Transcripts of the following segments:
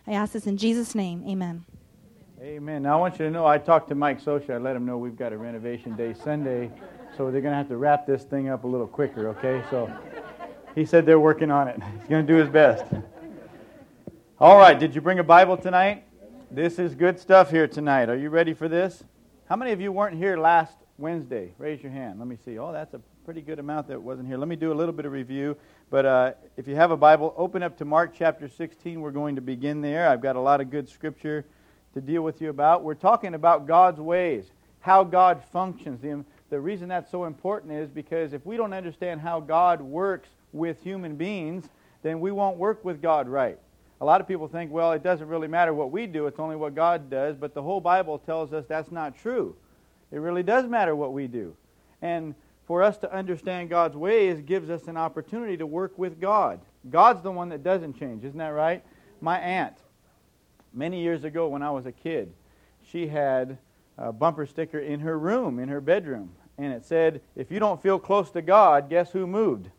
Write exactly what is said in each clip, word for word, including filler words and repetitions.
I ask this in Jesus' name. Amen. Amen. Now I want you to know, I talked to Mike Socha. I let him know we've got a renovation day Sunday, so they're going to have to wrap this thing up a little quicker, okay? So he said they're working on it. He's going to do his best. All right, did you bring a Bible tonight? This is good stuff here tonight. Are you ready for this? How many of you weren't here last Wednesday? Raise your hand. Let me see. Oh, that's a pretty good amount that wasn't here. Let me do a little bit of review. But uh, if you have a Bible, open up to Mark chapter sixteen. We're going to begin there. I've got a lot of good scripture to deal with you about. We're talking about God's ways, how God functions. The, the reason that's so important is because if we don't understand how God works with human beings, then we won't work with God right. A lot of people think, well, it doesn't really matter what we do, it's only what God does, but the whole Bible tells us that's not true. It really does matter what we do. And for us to understand God's ways gives us an opportunity to work with God. God's the one that doesn't change, isn't that right? My aunt, many years ago when I was a kid, she had a bumper sticker in her room, in her bedroom, and it said, if you don't feel close to God, guess who moved?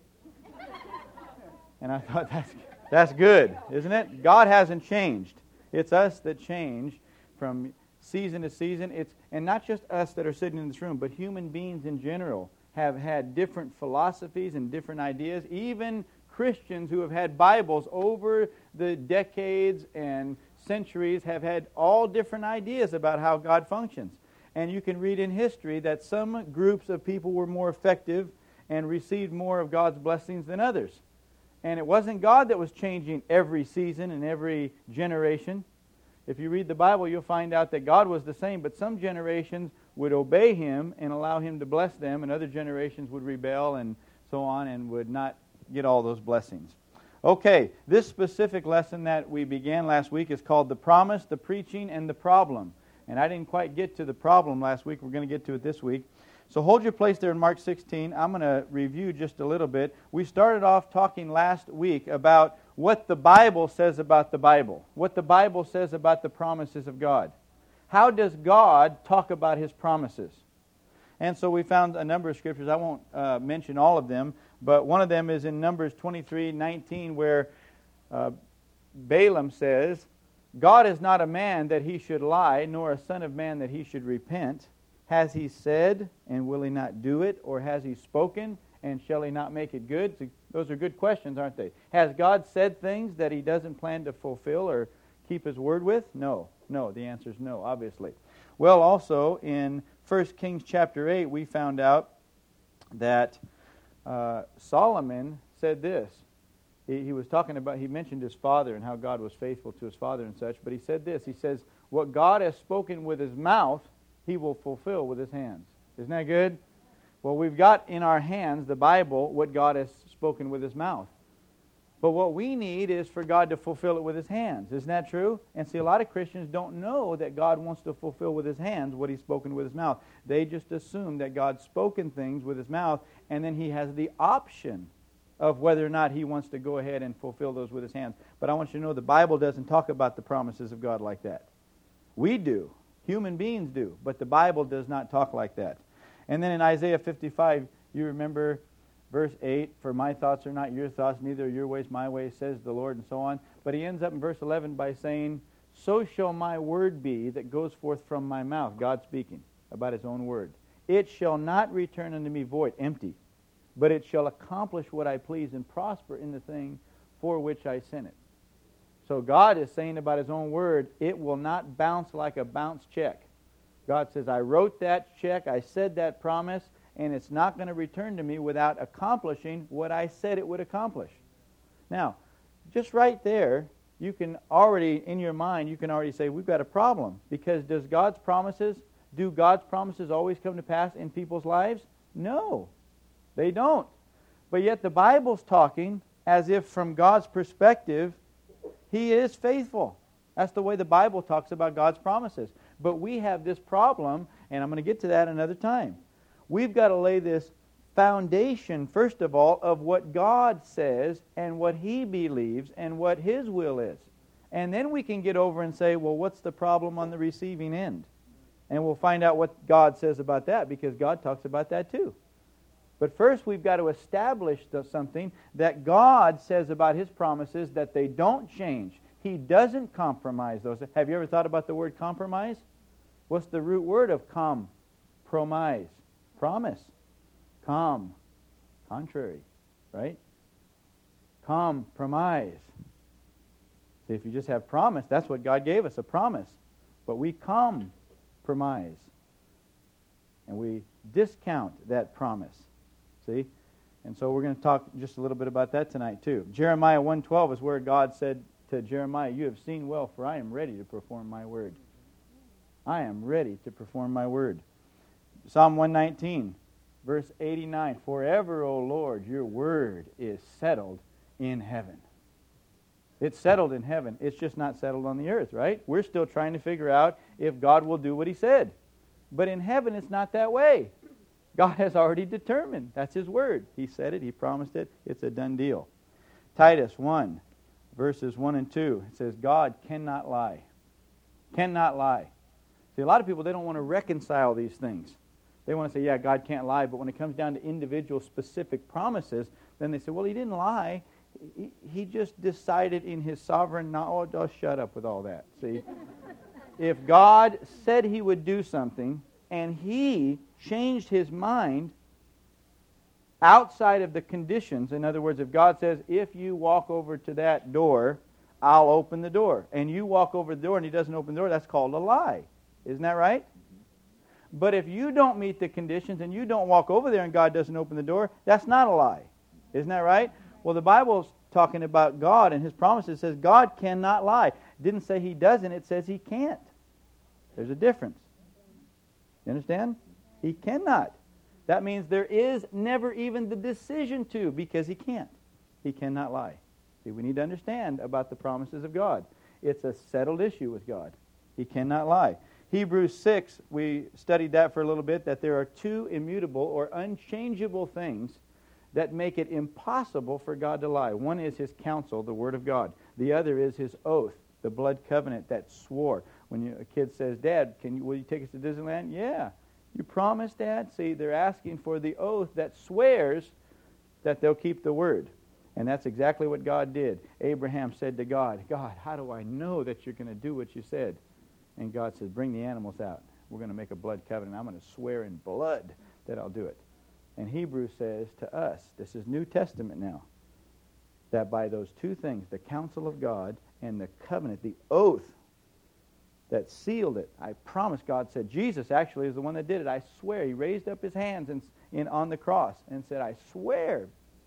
And I thought, that's, that's good, isn't it? God hasn't changed. It's us that change from season to season. It's and not just us that are sitting in this room, but human beings in general have had different philosophies and different ideas. Even Christians who have had Bibles over the decades and centuries have had all different ideas about how God functions. And you can read in history that some groups of people were more effective and received more of God's blessings than others. And it wasn't God that was changing every season and every generation. If you read the Bible, you'll find out that God was the same, but some generations would obey Him and allow Him to bless them, and other generations would rebel and so on and would not get all those blessings. Okay, this specific lesson that we began last week is called The Promise, the Preaching, and the Problem. And I didn't quite get to the problem last week. We're going to get to it this week. So hold your place there in Mark sixteen. I'm going to review just a little bit. We started off talking last week about what the Bible says about the Bible, what the Bible says about the promises of God. How does God talk about His promises? And so we found a number of scriptures. I won't uh, mention all of them, but one of them is in Numbers twenty-three nineteen, where uh, Balaam says, God is not a man that He should lie, nor a son of man that He should repent. Has He said, and will He not do it? Or has He spoken, and shall He not make it good? So those are good questions, aren't they? Has God said things that He doesn't plan to fulfill or keep His word with? No. No. The answer is no, obviously. Well, also, in First Kings chapter eight, we found out that uh, Solomon said this. He, he was talking about, he mentioned his father and how God was faithful to his father and such, but he said this. He says, what God has spoken with His mouth, He will fulfill with His hands. Isn't that good? Well, we've got in our hands, the Bible, what God has spoken with His mouth. But what we need is for God to fulfill it with His hands. Isn't that true? And see, a lot of Christians don't know that God wants to fulfill with His hands what He's spoken with His mouth. They just assume that God's spoken things with His mouth, and then He has the option of whether or not He wants to go ahead and fulfill those with His hands. But I want you to know the Bible doesn't talk about the promises of God like that. We do. Human beings do. But the Bible does not talk like that. And then in Isaiah fifty-five, you remember verse eight, for my thoughts are not your thoughts, neither are your ways my ways, says the Lord, and so on. But he ends up in verse eleven by saying, so shall my word be that goes forth from my mouth, God speaking about His own word. It shall not return unto me void, empty, but it shall accomplish what I please and prosper in the thing for which I sent it. So God is saying about His own word, it will not bounce like a bounce check. God says, I wrote that check, I said that promise, and it's not going to return to me without accomplishing what I said it would accomplish. Now, just right there, you can already, in your mind, you can already say, we've got a problem. Because does God's promises, do God's promises always come to pass in people's lives? No, they don't. But yet the Bible's talking as if from God's perspective, He is faithful. That's the way the Bible talks about God's promises. But we have this problem, and I'm going to get to that another time. We've got to lay this foundation, first of all, of what God says and what He believes and what His will is. And then we can get over and say, well, what's the problem on the receiving end? And we'll find out what God says about that, because God talks about that too. But first we've got to establish something that God says about His promises, that they don't change, He doesn't compromise those. Have you ever thought about the word compromise? What's the root word of compromise? Promise. Com. Contrary. Right? Compromise. See, if you just have promise, that's what God gave us, a promise. But we compromise. And we discount that promise. See? And so we're going to talk just a little bit about that tonight too. Jeremiah one twelve is where God said to Jeremiah, "You have seen well, for I am ready to perform my word." I am ready to perform my word. Psalm one nineteen, verse eighty-nine, "Forever, O Lord, your word is settled in heaven." It's settled in heaven. It's just not settled on the earth, right? We're still trying to figure out if God will do what He said. But in heaven, it's not that way. God has already determined. That's His word. He said it. He promised it. It's a done deal. Titus one, verses one and two. It says, God cannot lie. Cannot lie. See, a lot of people, they don't want to reconcile these things. They want to say, yeah, God can't lie. But when it comes down to individual specific promises, then they say, well, He didn't lie. He, he just decided in His sovereign knowledge. Oh, shut up with all that. See, if God said He would do something and He changed His mind outside of the conditions, in other words, if God says, if you walk over to that door, I'll open the door, and you walk over the door and He doesn't open the door, that's called a lie. Isn't that right? But if you don't meet the conditions and you don't walk over there and God doesn't open the door, that's not a lie. Isn't that right? Well, the Bible's talking about God and His promises. It says God cannot lie. It didn't say He doesn't. It says He can't. There's a difference. You understand? He cannot. That means there is never even the decision to, because He can't. He cannot lie. See, we need to understand about the promises of God. It's a settled issue with God. He cannot lie. Hebrews six, we studied that for a little bit, that there are two immutable or unchangeable things that make it impossible for God to lie. One is His counsel, the Word of God. The other is His oath, the blood covenant that swore. When you, a kid says, Dad, can you, will you take us to Disneyland? Yeah. You promise, Dad? See, they're asking for the oath that swears that they'll keep the word. And that's exactly what God did. Abraham said to God, God, how do I know that you're going to do what you said? And God says, bring the animals out. We're going to make a blood covenant. I'm going to swear in blood that I'll do it. And Hebrews says to us, this is New Testament now, that by those two things, the counsel of God and the covenant, the oath that sealed it, I promise, God said, Jesus actually is the one that did it. I swear. He raised up His hands in, in, on the cross and said, I swear.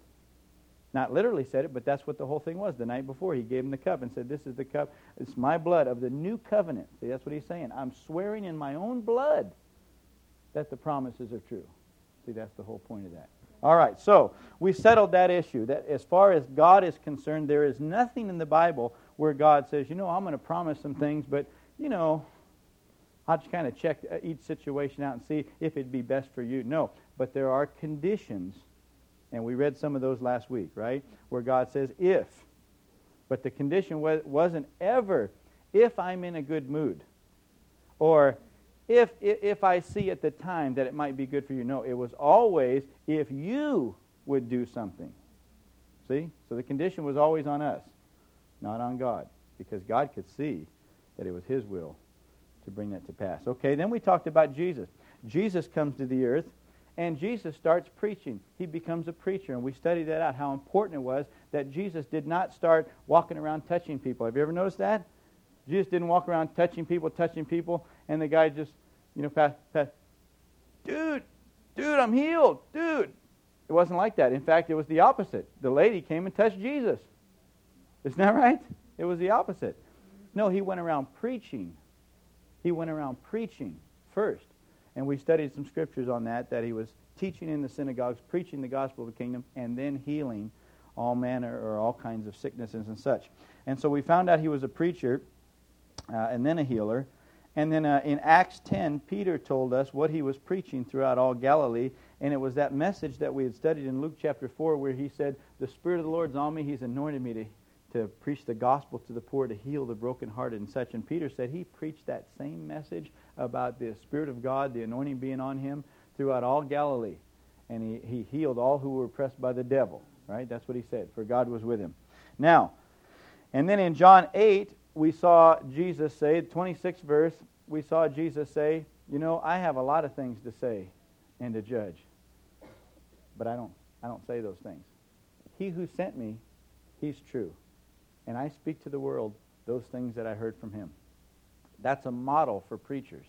Not literally said it, but that's what the whole thing was. The night before, He gave him the cup and said, this is the cup. It's my blood of the new covenant. See, that's what He's saying. I'm swearing in my own blood that the promises are true. See, that's the whole point of that. All right, so we settled that issue. That as far as God is concerned, there is nothing in the Bible where God says, you know, I'm going to promise some things, but, you know, I'll just kind of check each situation out and see if it'd be best for you. No, but there are conditions, and we read some of those last week, right, where God says, if. But the condition wasn't ever, if I'm in a good mood, or If, if if I see at the time that it might be good for you. No, it was always if you would do something. See? So the condition was always on us, not on God, because God could see that it was His will to bring that to pass. Okay, then we talked about Jesus. Jesus comes to the earth, and Jesus starts preaching. He becomes a preacher, and we studied that out, how important it was that Jesus did not start walking around touching people. Have you ever noticed that? Jesus didn't walk around touching people, touching people, and the guy just, you know, pass, pass, dude, dude, I'm healed, dude. It wasn't like that. In fact, it was the opposite. The lady came and touched Jesus. Isn't that right? It was the opposite. No, He went around preaching. He went around preaching first. And we studied some scriptures on that, that He was teaching in the synagogues, preaching the gospel of the kingdom, and then healing all manner or all kinds of sicknesses and such. And so we found out He was a preacher, Uh, and then a healer. And then uh, in Acts ten, Peter told us what he was preaching throughout all Galilee, and it was that message that we had studied in Luke chapter four, where he said, the Spirit of the Lord's on me, He's anointed me to, to preach the gospel to the poor, to heal the brokenhearted and such. And Peter said he preached that same message about the Spirit of God, the anointing being on Him, throughout all Galilee. And he, he healed all who were oppressed by the devil, right? That's what he said, for God was with Him. Now, And then in John eight, we saw Jesus say, the twenty-sixth verse, we saw Jesus say, you know, I have a lot of things to say and to judge, but I don't, I don't say those things. He who sent me, he's true. And I speak to the world those things that I heard from him. That's a model for preachers.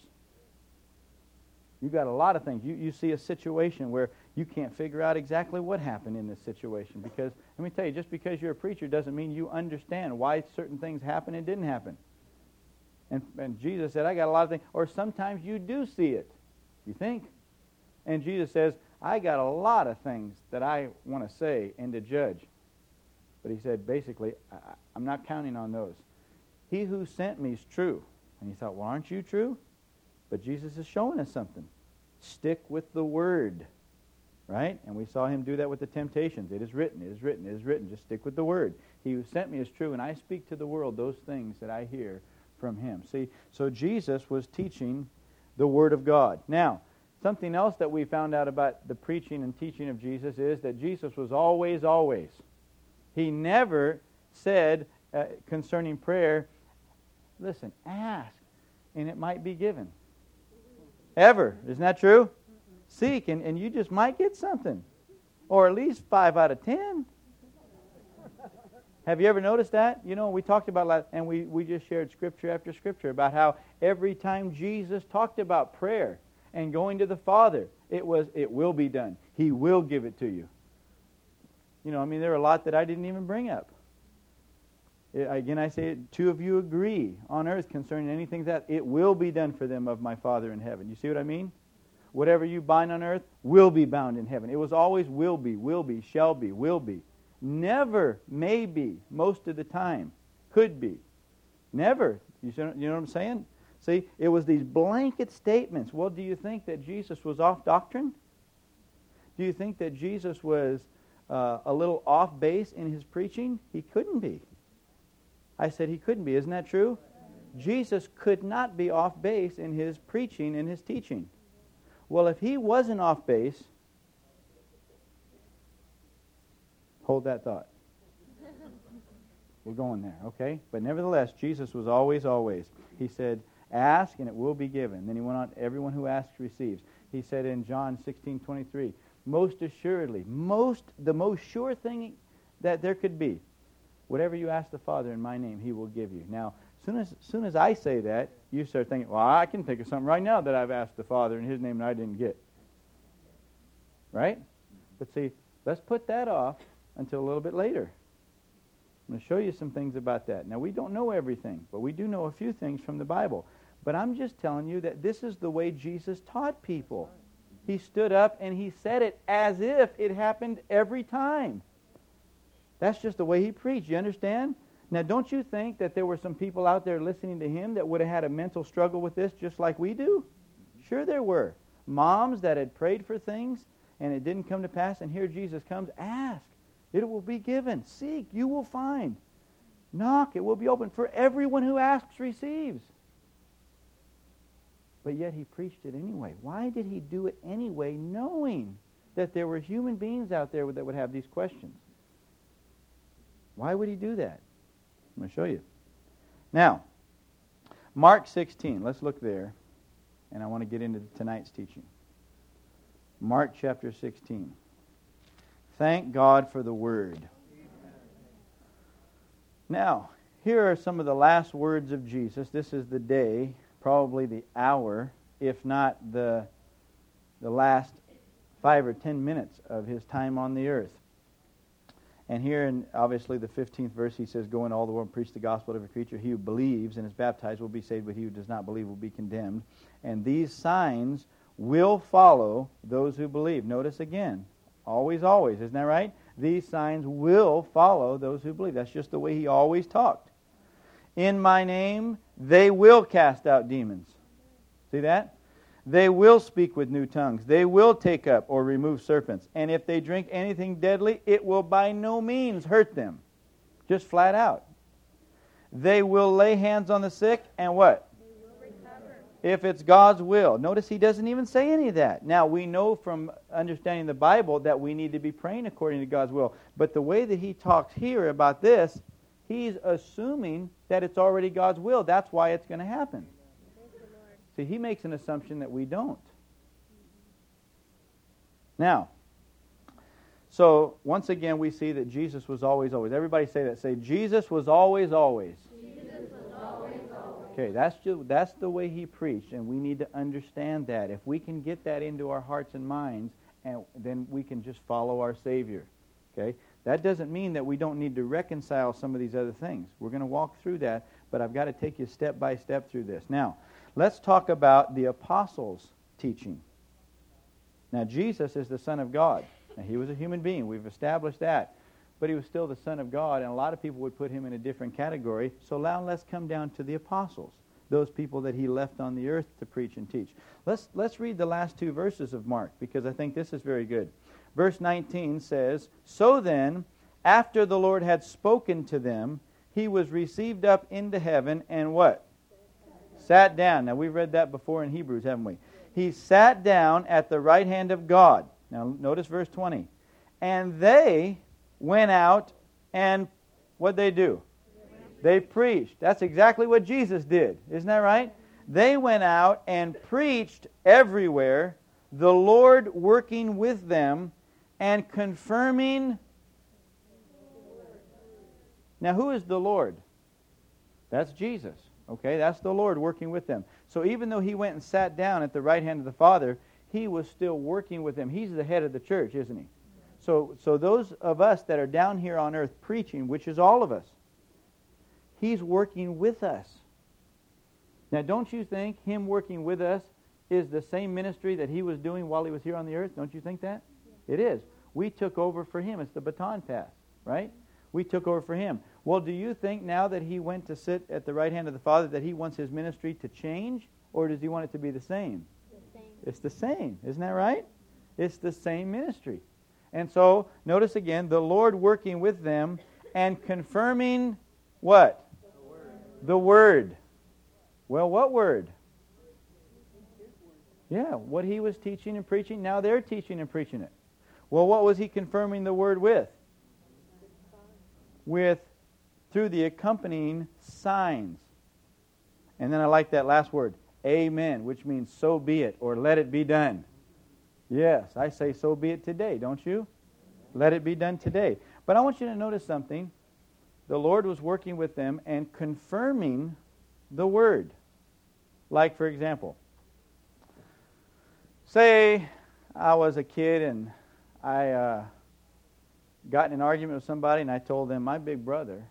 You got a lot of things. You, you see a situation where you can't figure out exactly what happened in this situation. Because, let me tell you, just because you're a preacher doesn't mean you understand why certain things happened and didn't happen. And, and Jesus said, I got a lot of things. Or sometimes you do see it. You think? And Jesus says, I got a lot of things that I want to say and to judge. But he said, basically, I, I'm not counting on those. He who sent me is true. And he thought, well, aren't you true? But Jesus is showing us something. Stick with the Word. Right? And we saw him do that with the temptations. It is written, it is written, it is written. Just stick with the Word. He who sent me is true, and I speak to the world those things that I hear from him. See, so Jesus was teaching the Word of God. Now, something else that we found out about the preaching and teaching of Jesus is that Jesus was always, always. He never said uh, concerning prayer, listen, ask, and it might be given. Ever. Isn't that true? Seek, and, and you just might get something. Or at least five out of ten. Have you ever noticed that? You know, we talked about that, and we, we just shared scripture after scripture about how every time Jesus talked about prayer and going to the Father, it was, it will be done. He will give it to you. You know, I mean, there are a lot that I didn't even bring up. Again, I say it, two of you agree on earth concerning anything that it will be done for them of my Father in heaven. You see what I mean? Whatever you bind on earth will be bound in heaven. It was always will be, will be, shall be, will be. Never may be most of the time. Could be. Never. You know what I'm saying? See, it was these blanket statements. Well, do you think that Jesus was off doctrine? Do you think that Jesus was uh, a little off base in his preaching? He couldn't be. I said he couldn't be. Isn't that true? Jesus could not be off base in his preaching and his teaching. Well, if he wasn't off base, hold that thought. We're going there, okay? But nevertheless, Jesus was always, always. He said, ask and it will be given. Then he went on, everyone who asks receives. He said in John sixteen twenty-three, most assuredly, most the most sure thing that there could be, whatever you ask the Father in my name, he will give you. Now, as soon as, soon as I say that, you start thinking, well, I can think of something right now that I've asked the Father in his name and I didn't get. Right? But see, let's put that off until a little bit later. I'm going to show you some things about that. Now, we don't know everything, but we do know a few things from the Bible. But I'm just telling you that this is the way Jesus taught people. He stood up and he said it as if it happened every time. That's just the way he preached. You understand? Now, don't you think that there were some people out there listening to him that would have had a mental struggle with this just like we do? Sure there were. Moms that had prayed for things and it didn't come to pass, and here Jesus comes, ask. It will be given. Seek, you will find. Knock, it will be open. For everyone who asks receives. But yet he preached it anyway. Why did he do it anyway, knowing that there were human beings out there that would have these questions? Why would he do that? I'm going to show you. Now, Mark sixteen. Let's look there. And I want to get into tonight's teaching. Mark chapter sixteen. Thank God for the Word. Now, here are some of the last words of Jesus. This is the day, probably the hour, if not the, the last five or ten minutes of his time on the earth. And here in, obviously, the fifteenth verse, he says, go into all the world and preach the gospel to every creature. He who believes and is baptized will be saved, but he who does not believe will be condemned. And these signs will follow those who believe. Notice again, always, always, isn't that right? These signs will follow those who believe. That's just the way he always talked. In my name, they will cast out demons. See that? They will speak with new tongues. They will take up or remove serpents. And if they drink anything deadly, it will by no means hurt them. Just flat out. They will lay hands on the sick and what? They will recover. If it's God's will. Notice he doesn't even say any of that. Now, we know from understanding the Bible that we need to be praying according to God's will. But the way that he talks here about this, He's assuming that it's already God's will. That's why it's going to happen. See, he makes an assumption that we don't. Now, so once again we see that Jesus was always, always. Everybody say that. Say, Jesus was always, always. Jesus was always, always. Okay, that's just, that's the way he preached, and we need to understand that. If we can get that into our hearts and minds, and then we can just follow our Savior. Okay? That doesn't mean that we don't need to reconcile some of these other things. We're going to walk through that, but I've got to take you step by step through this. Now, let's talk about the apostles' teaching. Now, Jesus is the Son of God. Now, he was a human being. We've established that. But he was still the Son of God, and a lot of people would put him in a different category. So now let's come down to the apostles, those people that he left on the earth to preach and teach. Let's, let's read the last two verses of Mark, because I think this is very good. Verse nineteen says, "So then, after the Lord had spoken to them, he was received up into heaven and" what? Sat down. Now, we've read that before in Hebrews, haven't we? He sat down at the right hand of God. Now, notice verse twenty. "And they went out and" what'd they do? They preached. That's exactly what Jesus did. Isn't that right? They went out and preached everywhere, the Lord working with them and confirming. Now, who is the Lord? That's Jesus. Okay, that's the Lord working with them. So even though he went and sat down at the right hand of the Father, he was still working with them. He's the head of the church, isn't he? So, so those of us that are down here on earth preaching, which is all of us, he's working with us. Now, don't you think him working with us is the same ministry that he was doing while he was here on the earth? Don't you think that? It is. We took over for him. It's the baton pass, right? We took over for him. Well, do you think now that he went to sit at the right hand of the Father that he wants his ministry to change, or does he want it to be the same? The same. It's the same. Isn't that right? It's the same ministry. And so, notice again, the Lord working with them and confirming what? The Word. The Word. Well, what Word? Yeah, what he was teaching and preaching, now they're teaching and preaching it. Well, what was he confirming the Word with? With, through the accompanying signs. And then I like that last word, amen, which means so be it, or let it be done. Yes, I say so be it today, don't you? Let it be done today. But I want you to notice something. The Lord was working with them and confirming the Word. Like, for example, say I was a kid and I uh, got in an argument with somebody and I told them, my big brother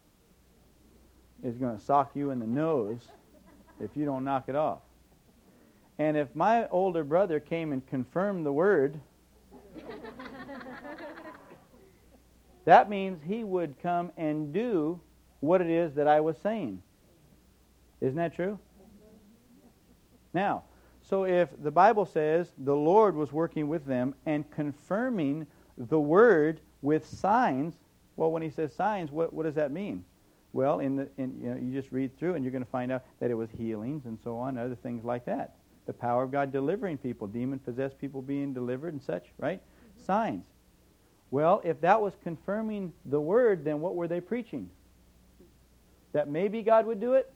is going to sock you in the nose if you don't knock it off. And if my older brother came and confirmed the Word, that means he would come and do what it is that I was saying. Isn't that true? Now, so if the Bible says the Lord was working with them and confirming the Word with signs, well, when he says signs, what, what does that mean? Well, in the in, you know, you just read through and you're going to find out that it was healings and so on, other things like that. The power of God delivering people, demon-possessed people being delivered and such, right? Signs. Well, if that was confirming the Word, then what were they preaching? That maybe God would do it?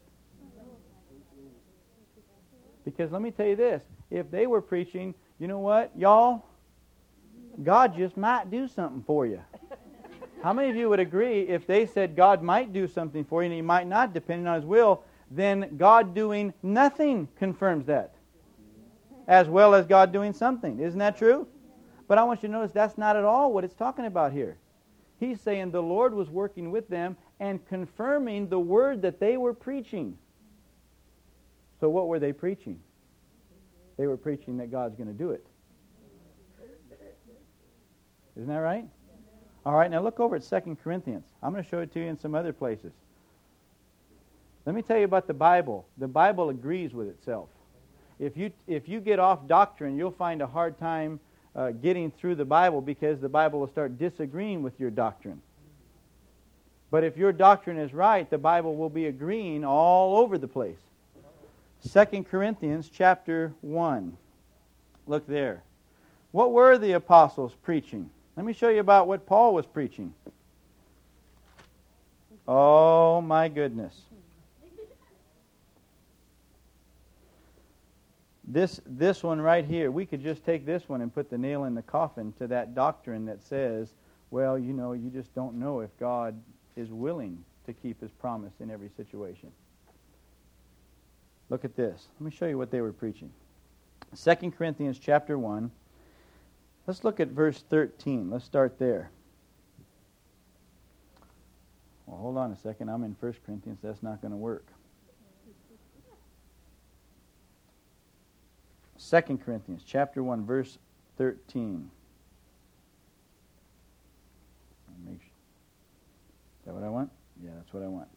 Because let me tell you this, if they were preaching, you know what, y'all, God just might do something for you. How many of you would agree if they said God might do something for you and he might not, depending on his will, then God doing nothing confirms that, as well as God doing something. Isn't that true? But I want you to notice that's not at all what it's talking about here. He's saying the Lord was working with them and confirming the Word that they were preaching. So what were they preaching? They were preaching that God's going to do it. Isn't that right? All right, now look over at Second Corinthians. I'm going to show it to you in some other places. Let me tell you about the Bible. The Bible agrees with itself. If you if you get off doctrine, you'll find a hard time uh, getting through the Bible because the Bible will start disagreeing with your doctrine. But if your doctrine is right, the Bible will be agreeing all over the place. Second Corinthians chapter one. Look there. What were the apostles preaching? Let me show you about what Paul was preaching. Oh, my goodness. This this one right here, we could just take this one and put the nail in the coffin to that doctrine that says, well, you know, you just don't know if God is willing to keep His promise in every situation. Look at this. Let me show you what they were preaching. Second Corinthians chapter one. Let's look at verse thirteen. Let's start there. Well, hold on a second. I'm in First Corinthians. That's not going to work. Second Corinthians chapter one, verse thirteen. Make sure. Is that what I want? Yeah, that's what I want.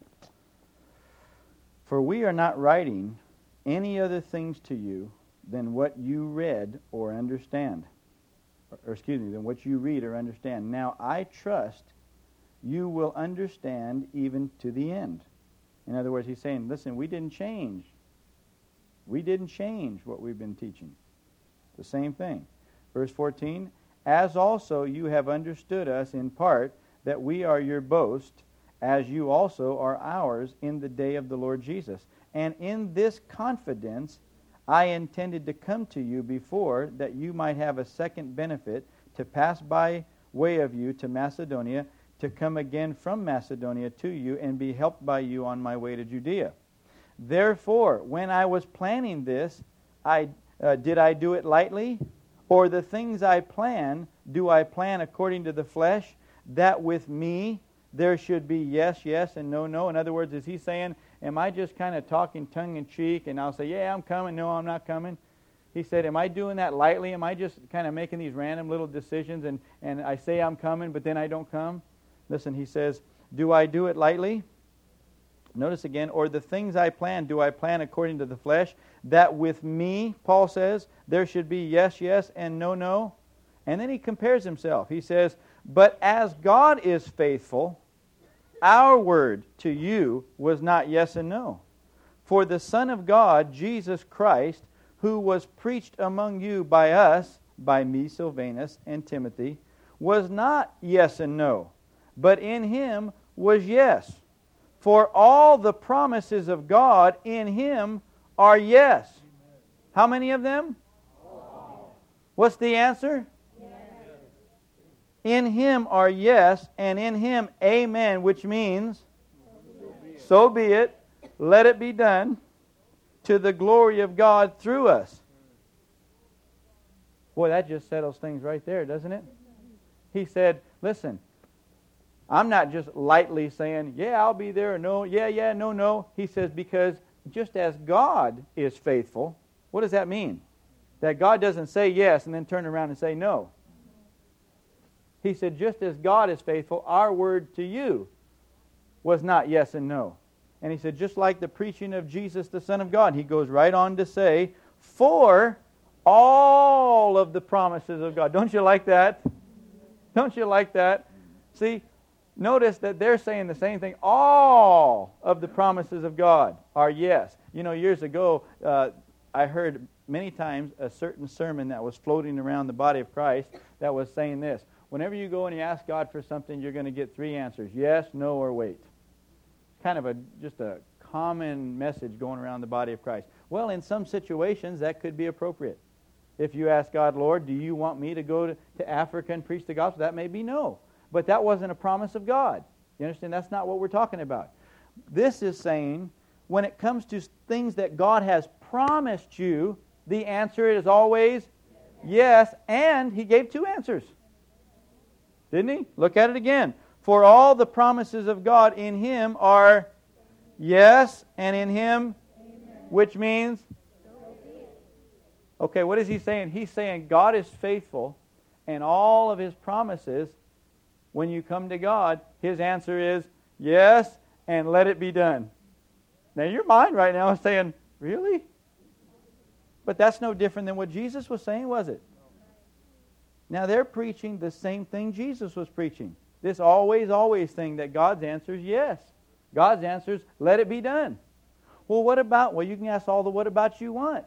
For we are not writing any other things to you than what you read or understand. Or, or excuse me, than what you read or understand. Now I trust you will understand even to the end. In other words, he's saying, listen, we didn't change. We didn't change what we've been teaching. The same thing. Verse fourteen, as also you have understood us in part, that we are your boast, as you also are ours in the day of the Lord Jesus. And in this confidence I intended to come to you before, that you might have a second benefit, to pass by way of you to Macedonia, to come again from Macedonia to you, and be helped by you on my way to Judea. Therefore, when I was planning this, I uh, did I do it lightly? Or the things I plan, do I plan according to the flesh, that with me there should be yes, yes, and no, no? In other words, is he saying, am I just kind of talking tongue-in-cheek, and I'll say, yeah, I'm coming, no, I'm not coming? He said, am I doing that lightly? Am I just kind of making these random little decisions, and, and I say I'm coming, but then I don't come? Listen, he says, do I do it lightly? Notice again, or the things I plan, do I plan according to the flesh, that with me, Paul says, there should be yes, yes, and no, no? And then he compares himself. He says, but as God is faithful, our word to you was not yes and no. For the Son of God, Jesus Christ, who was preached among you by us, by me, Silvanus, and Timothy, was not yes and no, but in him was yes. For all the promises of God in him are yes. How many of them? All. What's the answer? Yes. In him are yes, and in him amen, which means so be it. So be it. Let it be done to the glory of God through us. Boy, that just settles things right there, doesn't it? He said, listen, I'm not just lightly saying, yeah, I'll be there, or no, yeah, yeah, no, no. He says, because just as God is faithful, what does that mean? That God doesn't say yes and then turn around and say no. He said, just as God is faithful, our word to you was not yes and no. And he said, just like the preaching of Jesus, the Son of God, he goes right on to say, for all of the promises of God. Don't you like that? Don't you like that? See, notice that they're saying the same thing. All of the promises of God are yes. You know, years ago, uh, I heard many times a certain sermon that was floating around the body of Christ that was saying this. Whenever you go and you ask God for something, you're going to get three answers. Yes, no, or wait. Kind of a just a common message going around the body of Christ. Well, in some situations, that could be appropriate. If you ask God, Lord, do you want me to go to, to Africa and preach the gospel? That may be no. But that wasn't a promise of God. You understand? That's not what we're talking about. This is saying, when it comes to things that God has promised you, the answer is always yes, and he gave two answers. Didn't he? Look at it again. For all the promises of God in him are yes, and in him, which means? Okay, what is he saying? He's saying God is faithful, and all of his promises, when you come to God, his answer is yes, and let it be done. Now your mind right now is saying, really? But that's no different than what Jesus was saying, was it? Now they're preaching the same thing Jesus was preaching. This always, always thing that God's answer is yes. God's answer is, let it be done. Well, what about, well, you can ask all the what about you want.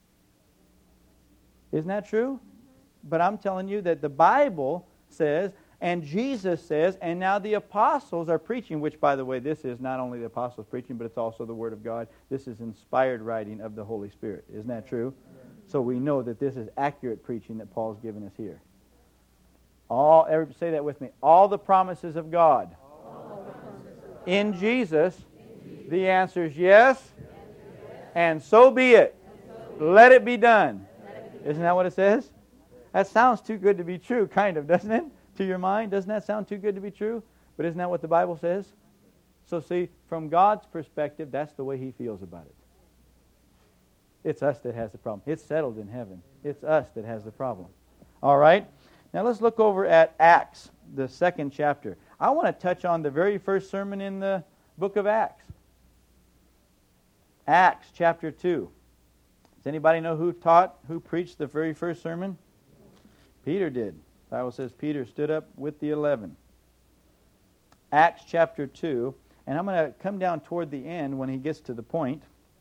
Isn't that true? But I'm telling you that the Bible says, And Jesus says, and now the apostles are preaching, which, by the way, this is not only the apostles preaching, but it's also the Word of God. This is inspired writing of the Holy Spirit. Isn't that true? So we know that this is accurate preaching that Paul's given us here. All, everybody say that with me. All the promises of God. In Jesus, the answer is yes, and so be it. Let it be done. Isn't that what it says? That sounds too good to be true, kind of, doesn't it? To your mind, doesn't that sound too good to be true? But isn't that what the Bible says? So see, from God's perspective, that's the way He feels about it. It's us that has the problem. It's settled in heaven. It's us that has the problem. All right? Now let's look over at Acts, the second chapter. I want to touch on the very first sermon in the book of Acts. Acts chapter two. Does anybody know who taught, who preached the very first sermon? Peter did. The Bible says Peter stood up with the eleven. Acts chapter two. And I'm going to come down toward the end when he gets to the point.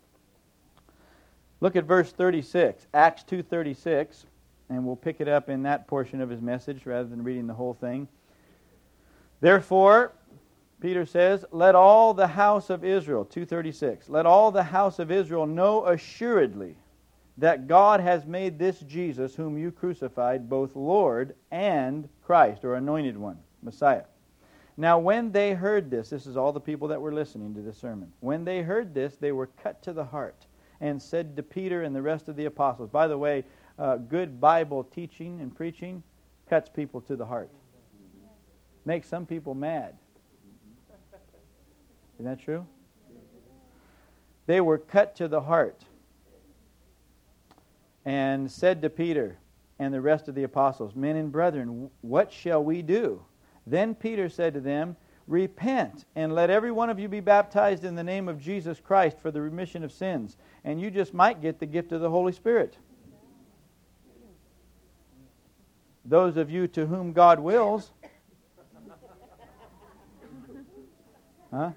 Look at verse thirty-six. Acts two thirty-six. And we'll pick it up in that portion of his message rather than reading the whole thing. Therefore, Peter says, let all the house of Israel, two thirty-six, let all the house of Israel know assuredly that God has made this Jesus, whom you crucified, both Lord and Christ, or anointed one, Messiah. Now when they heard this, this is all the people that were listening to this sermon. When they heard this, they were cut to the heart and said to Peter and the rest of the apostles. By the way, uh, good Bible teaching and preaching cuts people to the heart. Makes some people mad. Isn't that true? They were cut to the heart and said to Peter and the rest of the apostles, men and brethren, what shall we do? Then Peter said to them, repent and let every one of you be baptized in the name of Jesus Christ for the remission of sins, and you just might get the gift of the Holy Spirit. Those of you to whom God wills. Huh?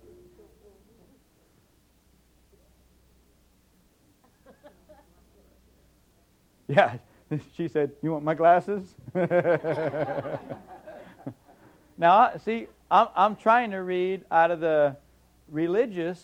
Yeah, she said, you want my glasses? Now, see, I'm, I'm trying to read out of the religious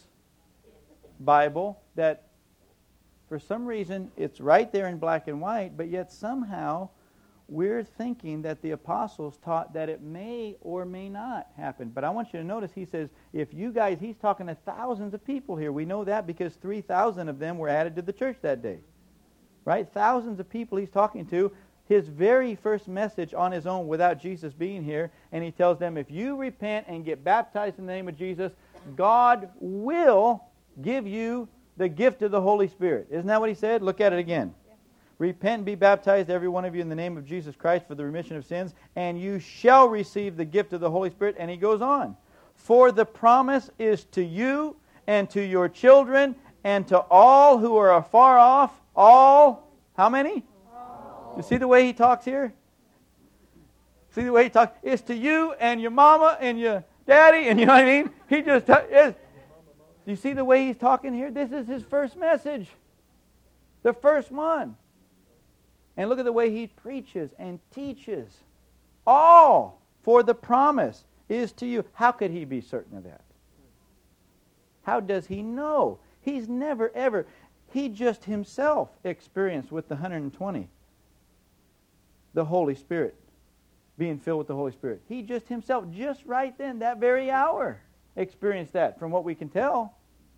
Bible that for some reason it's right there in black and white, but yet somehow we're thinking that the apostles taught that it may or may not happen. But I want you to notice he says, if you guys, he's talking to thousands of people here. We know that because three thousand of them were added to the church that day. Right? Thousands of people he's talking to. His very first message on his own without Jesus being here. And he tells them, if you repent and get baptized in the name of Jesus, God will give you the gift of the Holy Spirit. Isn't that what he said? Look at it again. Yeah. Repent and be baptized, every one of you, in the name of Jesus Christ for the remission of sins, and you shall receive the gift of the Holy Spirit. And he goes on. For the promise is to you and to your children and to all who are afar off. All, how many? All. You see the way he talks here? See the way he talks? It's to you and your mama and your daddy, and you know what I mean? He just is. Do you see the way he's talking here? This is his first message. The first one. And look at the way he preaches and teaches. All for the promise is to you. How could he be certain of that? How does he know? He's never ever... He just himself experienced with the one hundred twenty the Holy Spirit, being filled with the Holy Spirit. He just himself, just right then, that very hour, experienced that from what we can tell.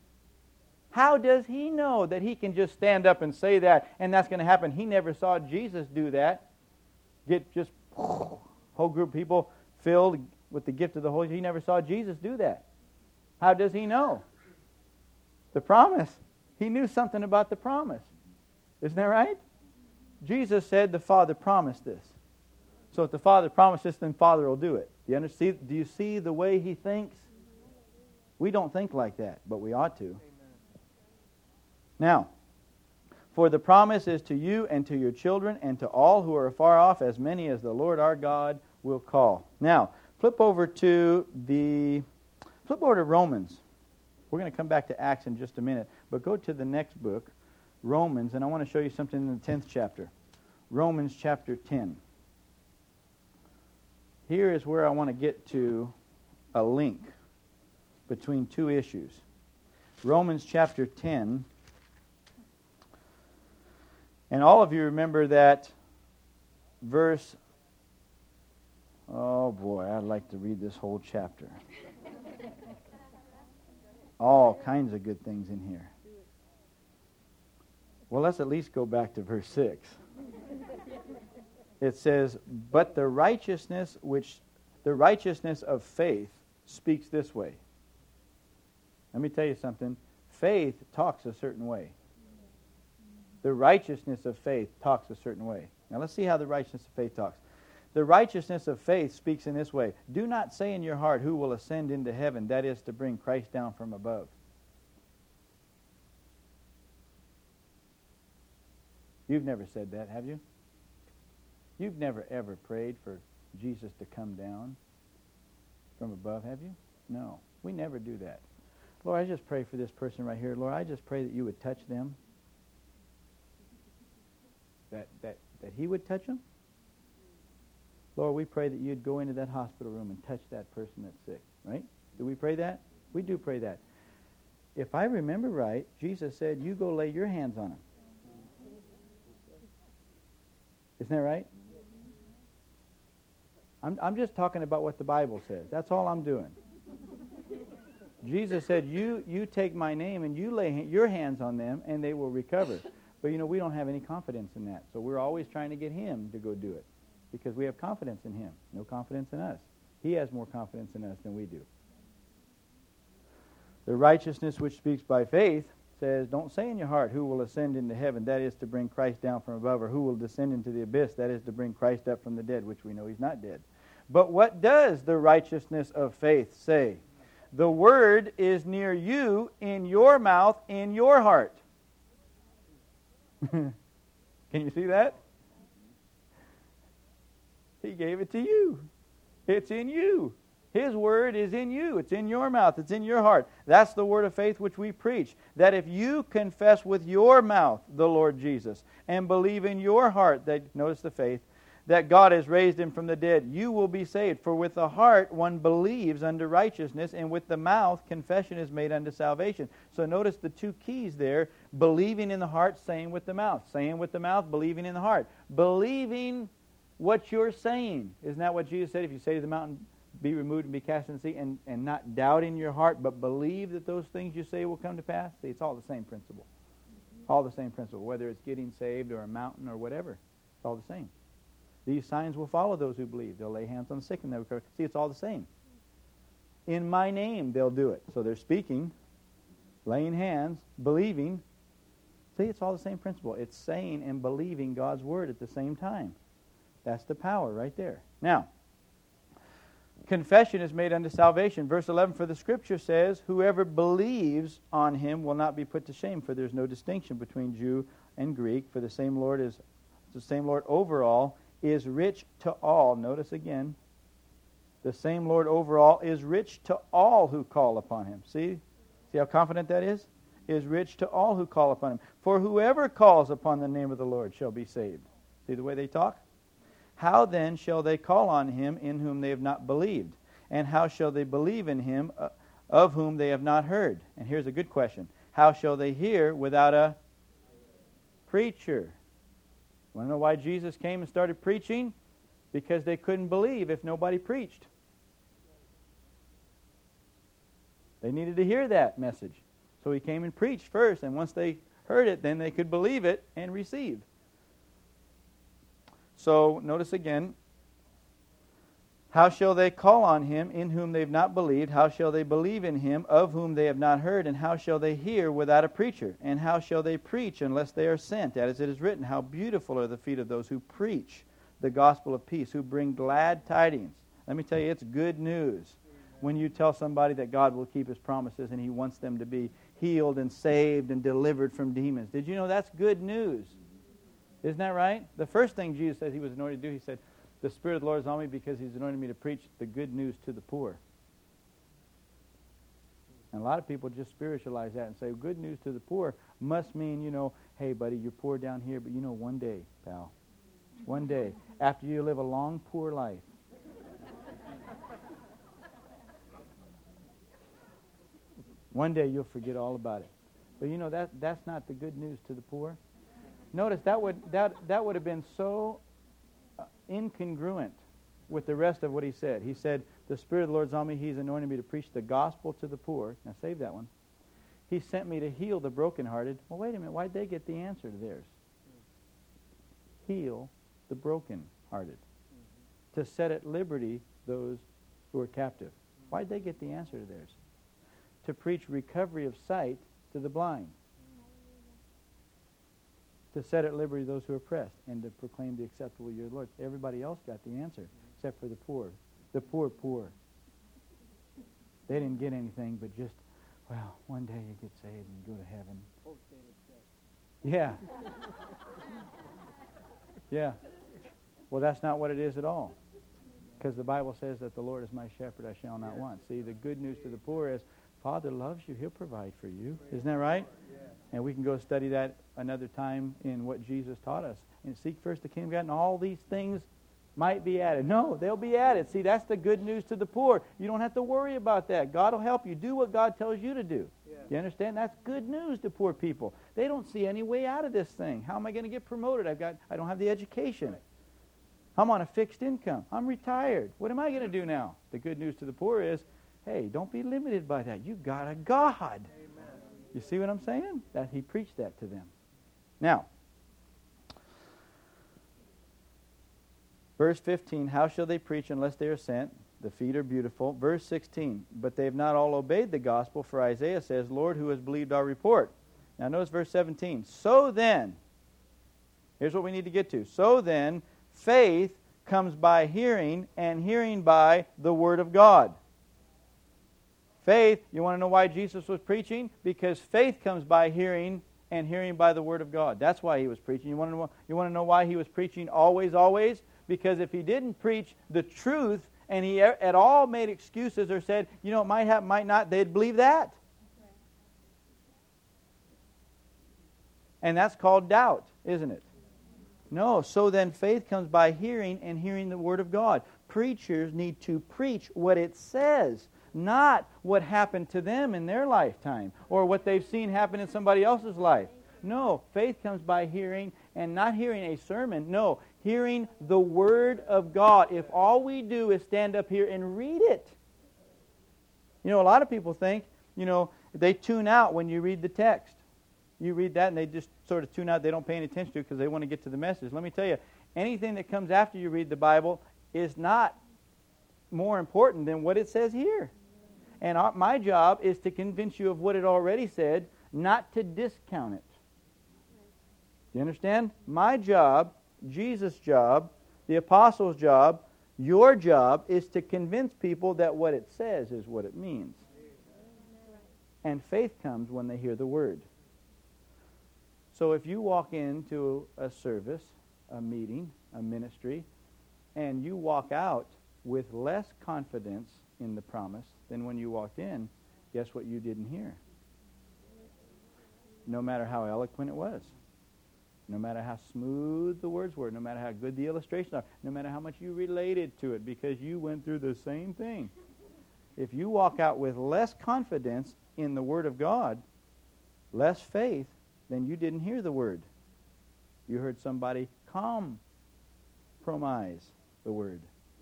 How does he know that he can just stand up and say that and that's going to happen? He never saw Jesus do that. Get just whole group of people filled with the gift of the Holy Spirit. He never saw Jesus do that. How does he know? The promise. He knew something about the promise. Isn't that right? Jesus said the Father promised this. So if the Father promised this, then Father will do it. Do you understand? Do you see the way he thinks? We don't think like that, but we ought to. Amen. Now, for the promise is to you and to your children and to all who are afar off, as many as the Lord our God will call. Now, flip over to the flip over to Romans. We're going to come back to Acts in just a minute, but go to the next book, Romans, and I want to show you something in the tenth chapter. Romans chapter ten. here is where I want to get to a link between two issues. Romans chapter ten. And all of you remember that verse. Oh boy, I'd like to read this whole chapter. All kinds of good things in here. Well, let's at least go back to verse six. It says, but the righteousness which the righteousness of faith speaks this way. Let me tell you something. Faith talks a certain way. The righteousness of faith talks a certain way. Now let's see how the righteousness of faith talks. The righteousness of faith speaks in this way. Do not say in your heart, who will ascend into heaven, that is to bring Christ down from above. You've never said that, have you? You've never ever prayed for Jesus to come down from above, have you? No, we never do that. Lord, I just pray for this person right here. Lord, I just pray that you would touch them. That, that, that he would touch them? Lord, we pray that you'd go into that hospital room and touch that person that's sick, right? Do we pray that? We do pray that. If I remember right, Jesus said, you go lay your hands on him. Isn't that right? I'm, I'm just talking about what the Bible says. That's all I'm doing. Jesus said, you, you take my name and you lay your hands on them and they will recover. But, you know, we don't have any confidence in that. So we're always trying to get him to go do it because we have confidence in him, no confidence in us. He has more confidence in us than we do. The righteousness which speaks by faith says, don't say in your heart, who will ascend into heaven, that is to bring Christ down from above, or who will descend into the abyss, that is to bring Christ up from the dead, which we know he's not dead. But what does the righteousness of faith say? The word is near you, in your mouth, in your heart. Can you see that? He gave it to you. It's in you. His word is in you. It's in your mouth. It's in your heart. That's the word of faith which we preach. That if you confess with your mouth the Lord Jesus and believe in your heart, that, notice the faith, that God has raised him from the dead, you will be saved. For with the heart one believes unto righteousness, and with the mouth confession is made unto salvation. So notice the two keys there, believing in the heart, saying with the mouth. Saying with the mouth, believing in the heart. Believing what you're saying. Isn't that what Jesus said? If you say to the mountain, be removed and be cast in the sea, and, and not doubt in your heart, but believe that those things you say will come to pass. See, it's all the same principle. All the same principle. Whether it's getting saved or a mountain or whatever, it's all the same. These signs will follow those who believe. They'll lay hands on the sick and they'll recover. See, it's all the same. In my name, they'll do it. So they're speaking, laying hands, believing. See, it's all the same principle. It's saying and believing God's word at the same time. That's the power right there. Now, confession is made unto salvation. Verse eleven, for the Scripture says, whoever believes on him will not be put to shame, for there's no distinction between Jew and Greek, for the same Lord is the same Lord over all, is rich to all. Notice again, the same Lord over all is rich to all who call upon him. See? See how confident that is? Is rich to all who call upon him. For whoever calls upon the name of the Lord shall be saved. See the way they talk? How then shall they call on him in whom they have not believed? And how shall they believe in him uh, of whom they have not heard? And here's a good question. How shall they hear without a preacher? Want to know why Jesus came and started preaching? Because they couldn't believe if nobody preached. They needed to hear that message. So he came and preached first, and once they heard it, then they could believe it and receive. So, notice again, how shall they call on him in whom they have not believed? How shall they believe in him of whom they have not heard? And how shall they hear without a preacher? And how shall they preach unless they are sent? As it is written, how beautiful are the feet of those who preach the gospel of peace, who bring glad tidings. Let me tell you, it's good news when you tell somebody that God will keep his promises and he wants them to be healed and saved and delivered from demons. Did you know that's good news? Isn't that right? The first thing Jesus said he was anointed to do, he said, the Spirit of the Lord is on me because he's anointed me to preach the good news to the poor. And a lot of people just spiritualize that and say, good news to the poor must mean, you know, hey, buddy, you're poor down here, but you know, one day, pal, one day, after you live a long, poor life, One day you'll forget all about it. But you know, that that's not the good news to the poor. Notice that would that that would have been so uh, incongruent with the rest of what he said. He said, the Spirit of the Lord is on me. He's anointed me to preach the gospel to the poor. Now save that one. He sent me to heal the brokenhearted. Well, wait a minute. Why'd they get the answer to theirs? Heal the brokenhearted. Mm-hmm. To set at liberty those who are captive. Why'd they get the answer to theirs? To preach recovery of sight to the blind. To set at liberty those who are oppressed, and to proclaim the acceptable year of the Lord. Everybody else got the answer, except for the poor. The poor, poor. They didn't get anything but just, well, one day you get saved and you go to heaven. Yeah. Yeah. Well, that's not what it is at all. Because the Bible says that the Lord is my shepherd, I shall not want. See, the good news to the poor is, Father loves you, He'll provide for you. Isn't that right? And we can go study that another time in what Jesus taught us. And seek first the kingdom of God, and all these things might be added. No, they'll be added. See, that's the good news to the poor. You don't have to worry about that. God will help you. Do what God tells you to do. Yeah. You understand? That's good news to poor people. They don't see any way out of this thing. How am I going to get promoted? I've got, I don't have the education. Right. I'm on a fixed income. I'm retired. What am I going to do now? The good news to the poor is, hey, don't be limited by that. You've got a God. Amen. You see what I'm saying? That he preached that to them. Now, verse fifteen, how shall they preach unless they are sent? The feet are beautiful. Verse sixteen, but they have not all obeyed the gospel, for Isaiah says, Lord, who has believed our report? Now notice verse seventeen. So then, here's what we need to get to. So then, faith comes by hearing, and hearing by the word of God. Faith, you want to know why Jesus was preaching? Because faith comes by hearing, and hearing by the word of God. That's why he was preaching. You want to know, you want to know why he was preaching always, always? Because if he didn't preach the truth, and he at all made excuses or said, you know, it might happen, might not, they'd believe that. And that's called doubt, isn't it? No, so then faith comes by hearing, and hearing the word of God. Preachers need to preach what it says, not what happened to them in their lifetime or what they've seen happen in somebody else's life. No, faith comes by hearing, and not hearing a sermon. No, hearing the Word of God. If all we do is stand up here and read it. You know, a lot of people think, you know, they tune out when you read the text. You read that and they just sort of tune out. They don't pay any attention to it because they want to get to the message. Let me tell you, anything that comes after you read the Bible is not more important than what it says here. And our, my job is to convince you of what it already said, not to discount it. You understand? My job, Jesus' job, the apostles' job, your job is to convince people that what it says is what it means. And faith comes when they hear the word. So if you walk into a service, a meeting, a ministry, and you walk out with less confidence in the promise than when you walked in, guess what you didn't hear? No matter how eloquent it was, no matter how smooth the words were, no matter how good the illustrations are, no matter how much you related to it because you went through the same thing. If you walk out with less confidence in the Word of God, less faith, then you didn't hear the Word. You heard somebody compromise the Word.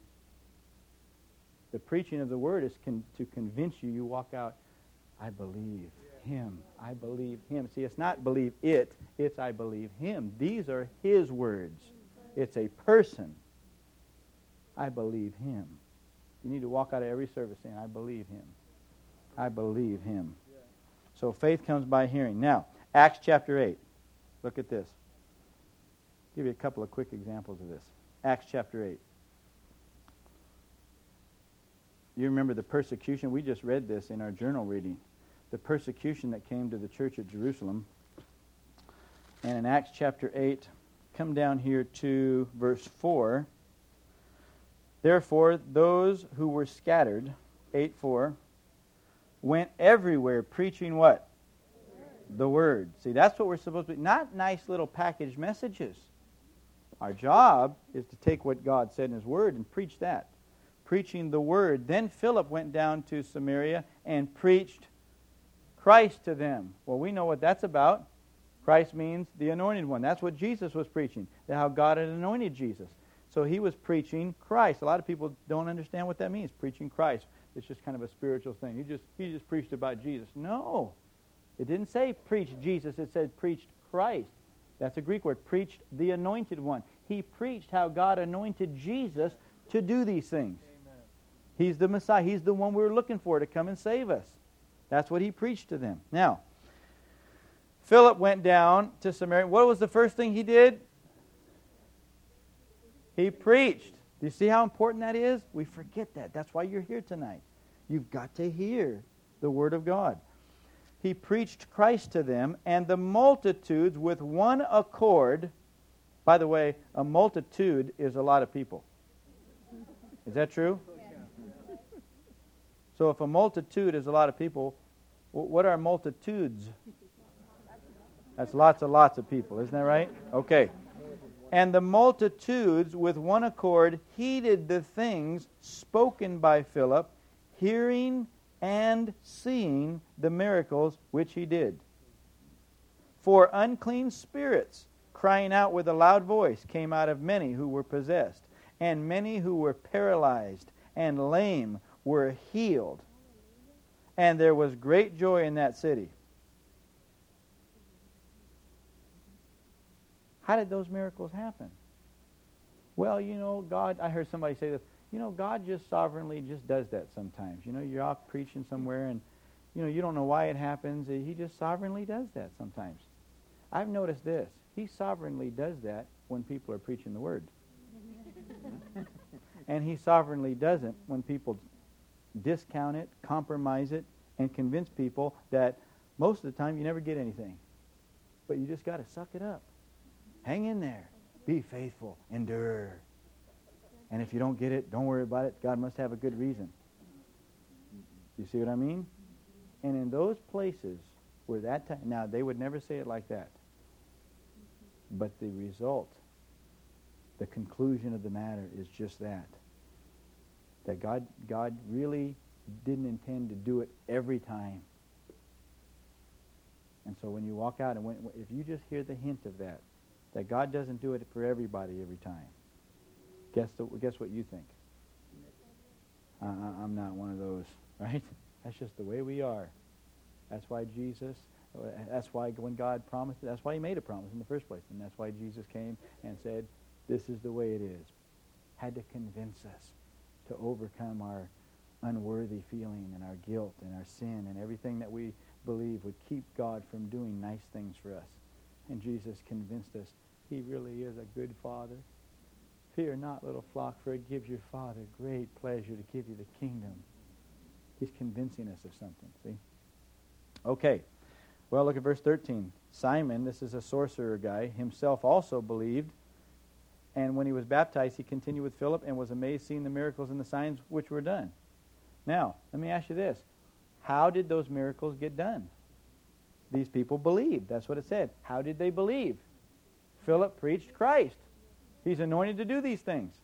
The preaching of the Word is con- to convince you. You walk out, I believe Him. I believe Him. See, it's not believe it. It's I believe Him. These are His words. It's a person. I believe Him. You need to walk out of every service saying, I believe Him. I believe Him. So faith comes by hearing. Now, Acts chapter eight. Look at this. I'll give you a couple of quick examples of this. Acts chapter eight. You remember the persecution? We just read this in our journal reading. The persecution that came to the church at Jerusalem. And in Acts chapter eight, come down here to verse four. Therefore, those who were scattered, eight four, went everywhere preaching what? The Word. See, that's what we're supposed to be. Not nice little packaged messages. Our job is to take what God said in His Word and preach that. Preaching the Word. Then Philip went down to Samaria and preached Christ to them. Well, we know what that's about. Christ means the anointed one. That's what Jesus was preaching, how God had anointed Jesus. So he was preaching Christ. A lot of people don't understand what that means, preaching Christ. It's just kind of a spiritual thing. He just he just preached about Jesus. No. It didn't say preach Jesus. It said preached Christ. That's a Greek word, preached the anointed one. He preached how God anointed Jesus to do these things. Amen. He's the Messiah. He's the one we were looking for to come and save us. That's what he preached to them. Now, Philip went down to Samaria. What was the first thing he did? He preached. Do you see how important that is? We forget that. That's why you're here tonight. You've got to hear the Word of God. He preached Christ to them, and the multitudes with one accord. By the way, a multitude is a lot of people. Is that true? So if a multitude is a lot of people, what are multitudes? That's lots and lots of people, isn't that right? Okay. And the multitudes with one accord heeded the things spoken by Philip, hearing and seeing the miracles which he did. For unclean spirits, crying out with a loud voice, came out of many who were possessed, and many who were paralyzed and lame were healed. And there was great joy in that city. How did those miracles happen? Well, you know, God, I heard somebody say this, you know, God just sovereignly just does that sometimes. You know, you're off preaching somewhere and, you know, you don't know why it happens. He just sovereignly does that sometimes. I've noticed this. He sovereignly does that when people are preaching the Word. And he sovereignly doesn't when people discount it, compromise it, and convince people that most of the time you never get anything. But you just got to suck it up. Hang in there. Be faithful. Endure. And if you don't get it, don't worry about it. God must have a good reason. You see what I mean? And in those places where that time, now they would never say it like that. But the result, the conclusion of the matter is just that. That God, God really didn't intend to do it every time. And so when you walk out, and when, if you just hear the hint of that, that God doesn't do it for everybody every time, guess the, guess what you think? Uh, I'm not one of those, right? That's just the way we are. That's why Jesus, that's why when God promised it, that's why he made a promise in the first place. And that's why Jesus came and said, this is the way it is. Had to convince us to overcome our unworthy feeling and our guilt and our sin and everything that we believe would keep God from doing nice things for us. And Jesus convinced us he really is a good Father. Fear not, little flock, for it gives your Father great pleasure to give you the kingdom. He's convincing us of something, see? Okay. Well, look at verse thirteen. Simon, this is a sorcerer guy, himself also believed. And when he was baptized, he continued with Philip and was amazed seeing the miracles and the signs which were done. Now, let me ask you this. How did those miracles get done? These people believed. That's what it said. How did they believe? Philip preached Christ. He's anointed to do these things.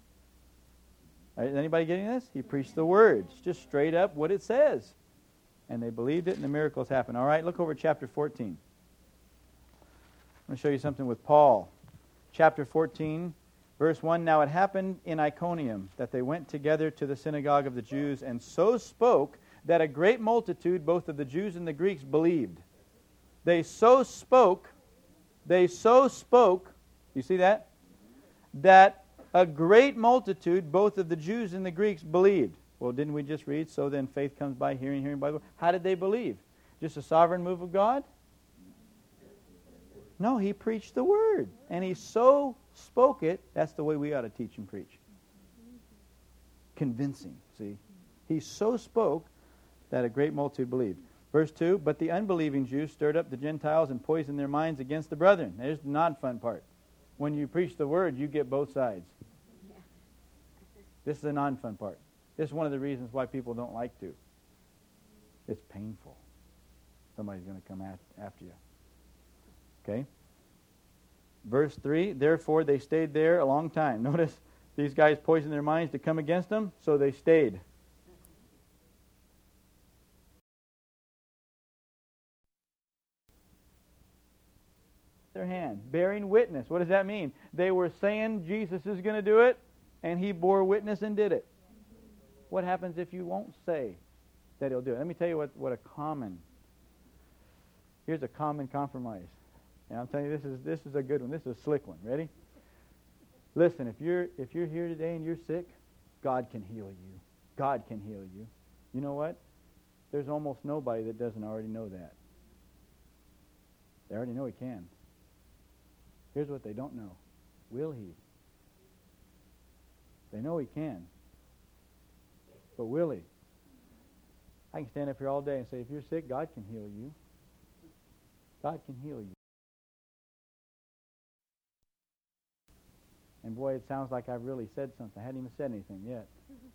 Is anybody getting this? He preached the words, just straight up what it says. And they believed it, and the miracles happened. All right, look over at chapter fourteen. I'm going to show you something with Paul. Chapter fourteen, verse one. Now it happened in Iconium that they went together to the synagogue of the Jews, and so spoke that a great multitude, both of the Jews and the Greeks, believed. They so spoke, they so spoke, you see that? That a great multitude, both of the Jews and the Greeks, believed. Well, didn't we just read, so then faith comes by hearing, hearing by the word? How did they believe? Just a sovereign move of God? No, he preached the word. And he so spoke it, that's the way we ought to teach and preach. Convincing, see? He so spoke that a great multitude believed. Verse two, but the unbelieving Jews stirred up the Gentiles and poisoned their minds against the brethren. There's the non-fun part. When you preach the word, you get both sides. This is the non-fun part. This is one of the reasons why people don't like to. It's painful. Somebody's going to come at, after you. Okay? Verse three, therefore they stayed there a long time. Notice, these guys poisoned their minds to come against them, so they stayed. their hand. Bearing witness. What does that mean? They were saying Jesus is going to do it, and he bore witness and did it. What happens if you won't say that he'll do it? Let me tell you what, what a common, here's a common compromise. And I'm telling you, this is this is a good one. This is a slick one. Ready? Listen, if you're if you're here today and you're sick, God can heal you. God can heal you. You know what? There's almost nobody that doesn't already know that. They already know he can. Here's what they don't know. Will he? They know he can. But will he? I can stand up here all day and say, if you're sick, God can heal you. God can heal you. And boy, it sounds like I've really said something. I hadn't even said anything yet.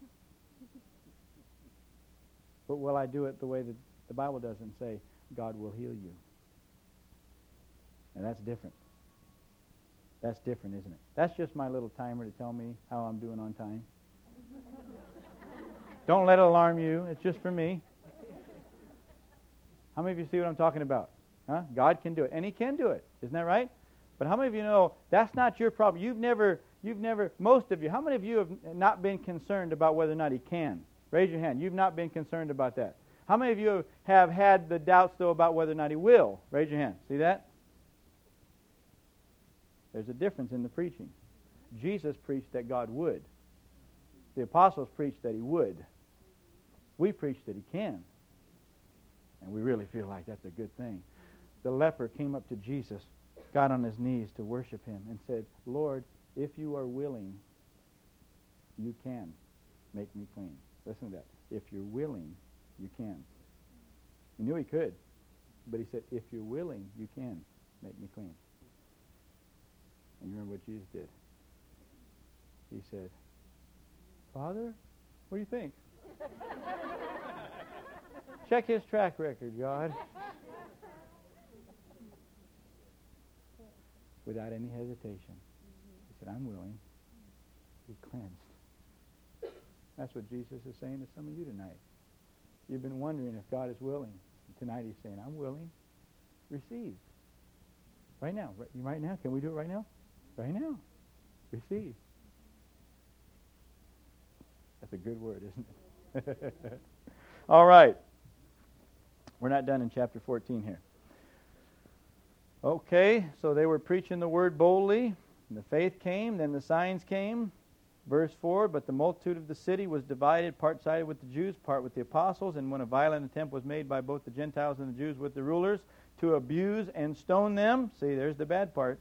But will I do it the way that the Bible doesn't say, God will heal you? And that's different. That's different, isn't it? That's just my little timer to tell me how I'm doing on time. Don't let it alarm you. It's just for me. How many of you see what I'm talking about? Huh? God can do it. And he can do it. Isn't that right? But how many of you know that's not your problem? You've never, you've never, most of you, how many of you have not been concerned about whether or not he can? Raise your hand. You've not been concerned about that. How many of you have had the doubts, though, about whether or not he will? Raise your hand. See that? There's a difference in the preaching. Jesus preached that God would. The apostles preached that he would. We preach that he can. And we really feel like that's a good thing. The leper came up to Jesus, got on his knees to worship him, and said, Lord, if you are willing, you can make me clean. Listen to that. If you're willing, you can. He knew he could, but he said, if you're willing, you can make me clean. And you remember what Jesus did? He said, Father, what do you think? Check his track record, God. Without any hesitation. He said, I'm willing. Be cleansed. That's what Jesus is saying to some of you tonight. You've been wondering if God is willing. Tonight he's saying, I'm willing. Receive. Right now. Right, right now. Can we do it right now? Right now. Receive. That's a good word, isn't it? All right. We're not done in chapter fourteen here. Okay, so they were preaching the word boldly. And the faith came, then the signs came. Verse four, but the multitude of the city was divided, part sided with the Jews, part with the apostles. And when a violent attempt was made by both the Gentiles and the Jews with the rulers to abuse and stone them, see, there's the bad part.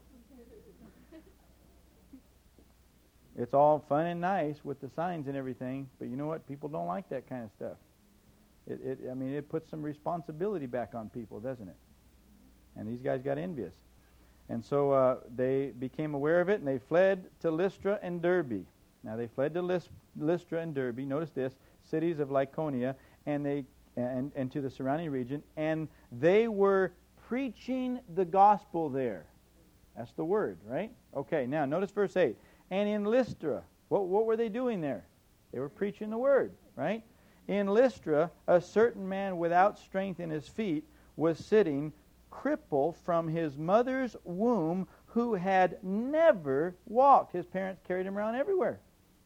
It's all fun and nice with the signs and everything, but you know what? People don't like that kind of stuff. It, it, I mean, it puts some responsibility back on people, doesn't it? And these guys got envious. And so uh, they became aware of it, and they fled to Lystra and Derbe. Now, they fled to Lys- Lystra and Derbe. Notice this, cities of Lycaonia, and they and, and to the surrounding region, and they were preaching the gospel there. That's the word, right? Okay, now, notice verse eight. And in Lystra, what, what were they doing there? They were preaching the word, right? In Lystra, a certain man without strength in his feet was sitting, crippled from his mother's womb, who had never walked. His parents carried him around everywhere.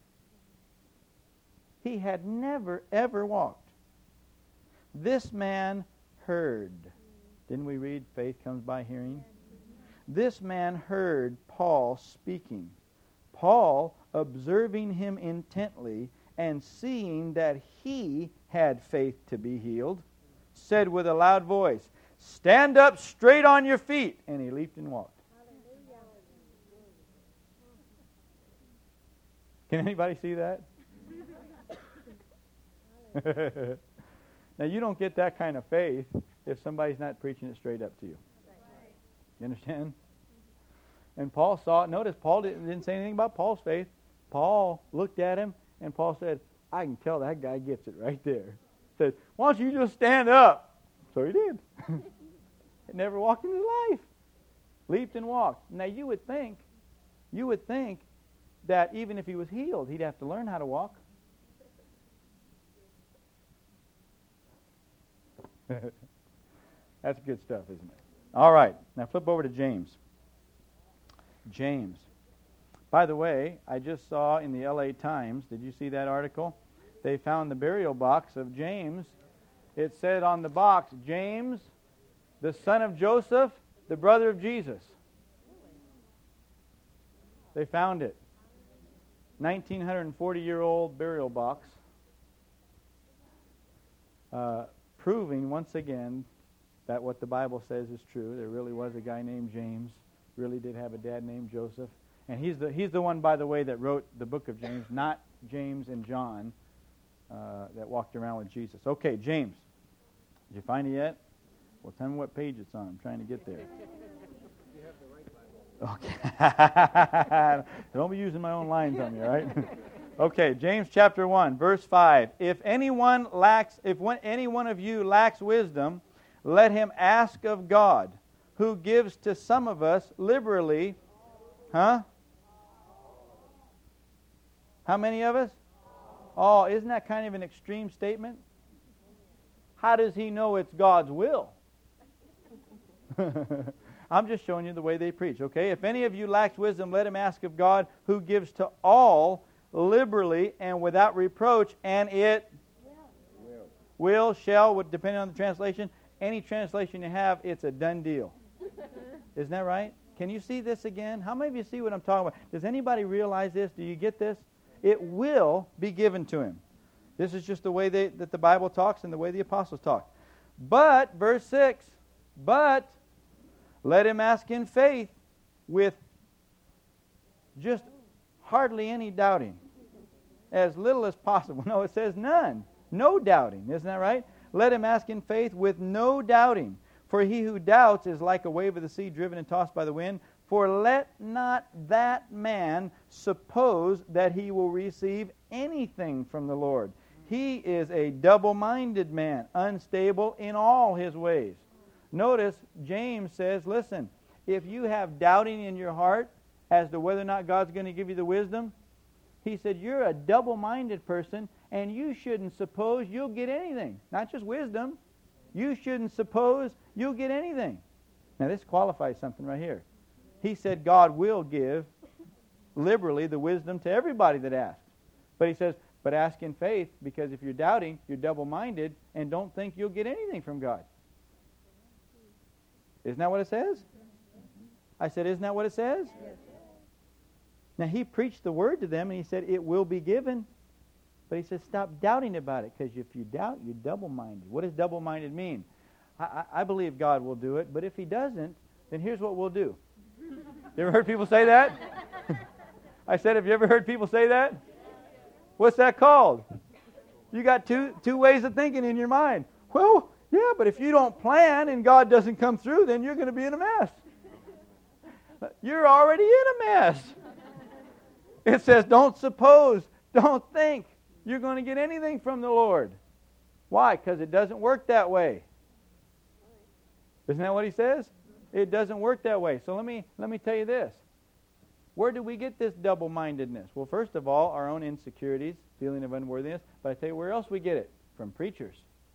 He had never, ever walked. This man heard. Didn't we read, faith comes by hearing? This man heard Paul speaking. Paul, observing him intently and seeing that he had faith to be healed, said with a loud voice, stand up straight on your feet. And he leaped and walked. Can anybody see that? Now, you don't get that kind of faith if somebody's not preaching it straight up to you. You understand? And Paul saw it. Notice, Paul didn't, didn't say anything about Paul's faith. Paul looked at him, and Paul said, I can tell that guy gets it right there. Said, why don't you just stand up? So he did. He never walked in his life. Leaped and walked. Now, you would think, you would think that even if he was healed, he'd have to learn how to walk. That's good stuff, isn't it? All right. Now flip over to James. James. By the way, I just saw in the L A Times, did you see that article? They found the burial box of James. It said on the box, James, the son of Joseph, the brother of Jesus. They found it. nineteen forty-year-old burial box. Uh, proving once again that what the Bible says is true. There really was a guy named James. Really did have a dad named Joseph. And he's the he's the one, by the way, that wrote the book of James, not James and John uh, that walked around with Jesus. Okay, James. Did you find it yet? Well, tell me what page it's on. I'm trying to get there. You have the right Bible. Okay. Don't be using my own lines on me, all right? Okay, James chapter one, verse five. If anyone lacks, if one, any one of you lacks wisdom, let him ask of God, who gives to some of us liberally. Huh? How many of us? Oh, isn't that kind of an extreme statement? How does he know it's God's will? I'm just showing you the way they preach, okay? If any of you lacks wisdom, let him ask of God, who gives to all liberally and without reproach, and it will, will shall, depending on the translation. Any translation you have, it's a done deal. Isn't that right? Can you see this again? How many of you see what I'm talking about? Does anybody realize this? Do you get this? It will be given to him. This is just the way they, that the Bible talks and the way the apostles talk. But, verse six, but let him ask in faith with just hardly any doubting. As little as possible. No, it says none. No doubting. Isn't that right? Let him ask in faith with no doubting. For he who doubts is like a wave of the sea driven and tossed by the wind. For let not that man suppose that he will receive anything from the Lord. He is a double-minded man, unstable in all his ways. Notice, James says, listen, if you have doubting in your heart as to whether or not God's going to give you the wisdom, he said, you're a double-minded person, and you shouldn't suppose you'll get anything. Not just wisdom. You shouldn't suppose you'll get anything. Now, this qualifies something right here. He said God will give liberally the wisdom to everybody that asks. But he says, but ask in faith, because if you're doubting, you're double-minded, and don't think you'll get anything from God. Isn't that what it says? I said, isn't that what it says? Yes. Now, he preached the word to them, and he said, it will be given. But he said, stop doubting about it, because if you doubt, you're double-minded. What does double-minded mean? I, I believe God will do it, but if he doesn't, then here's what we'll do. You ever heard people say that? I said, have you ever heard people say that? What's that called? You got two two ways of thinking in your mind. Well, yeah, but if you don't plan and God doesn't come through, then you're going to be in a mess. You're already in a mess. It says, don't suppose, don't think you're going to get anything from the Lord. Why? Because it doesn't work that way. Isn't that what he says? It doesn't work that way. So let me let me tell you this. Where do we get this double-mindedness? Well, first of all, our own insecurities, feeling of unworthiness. But I tell you where else we get it? From preachers.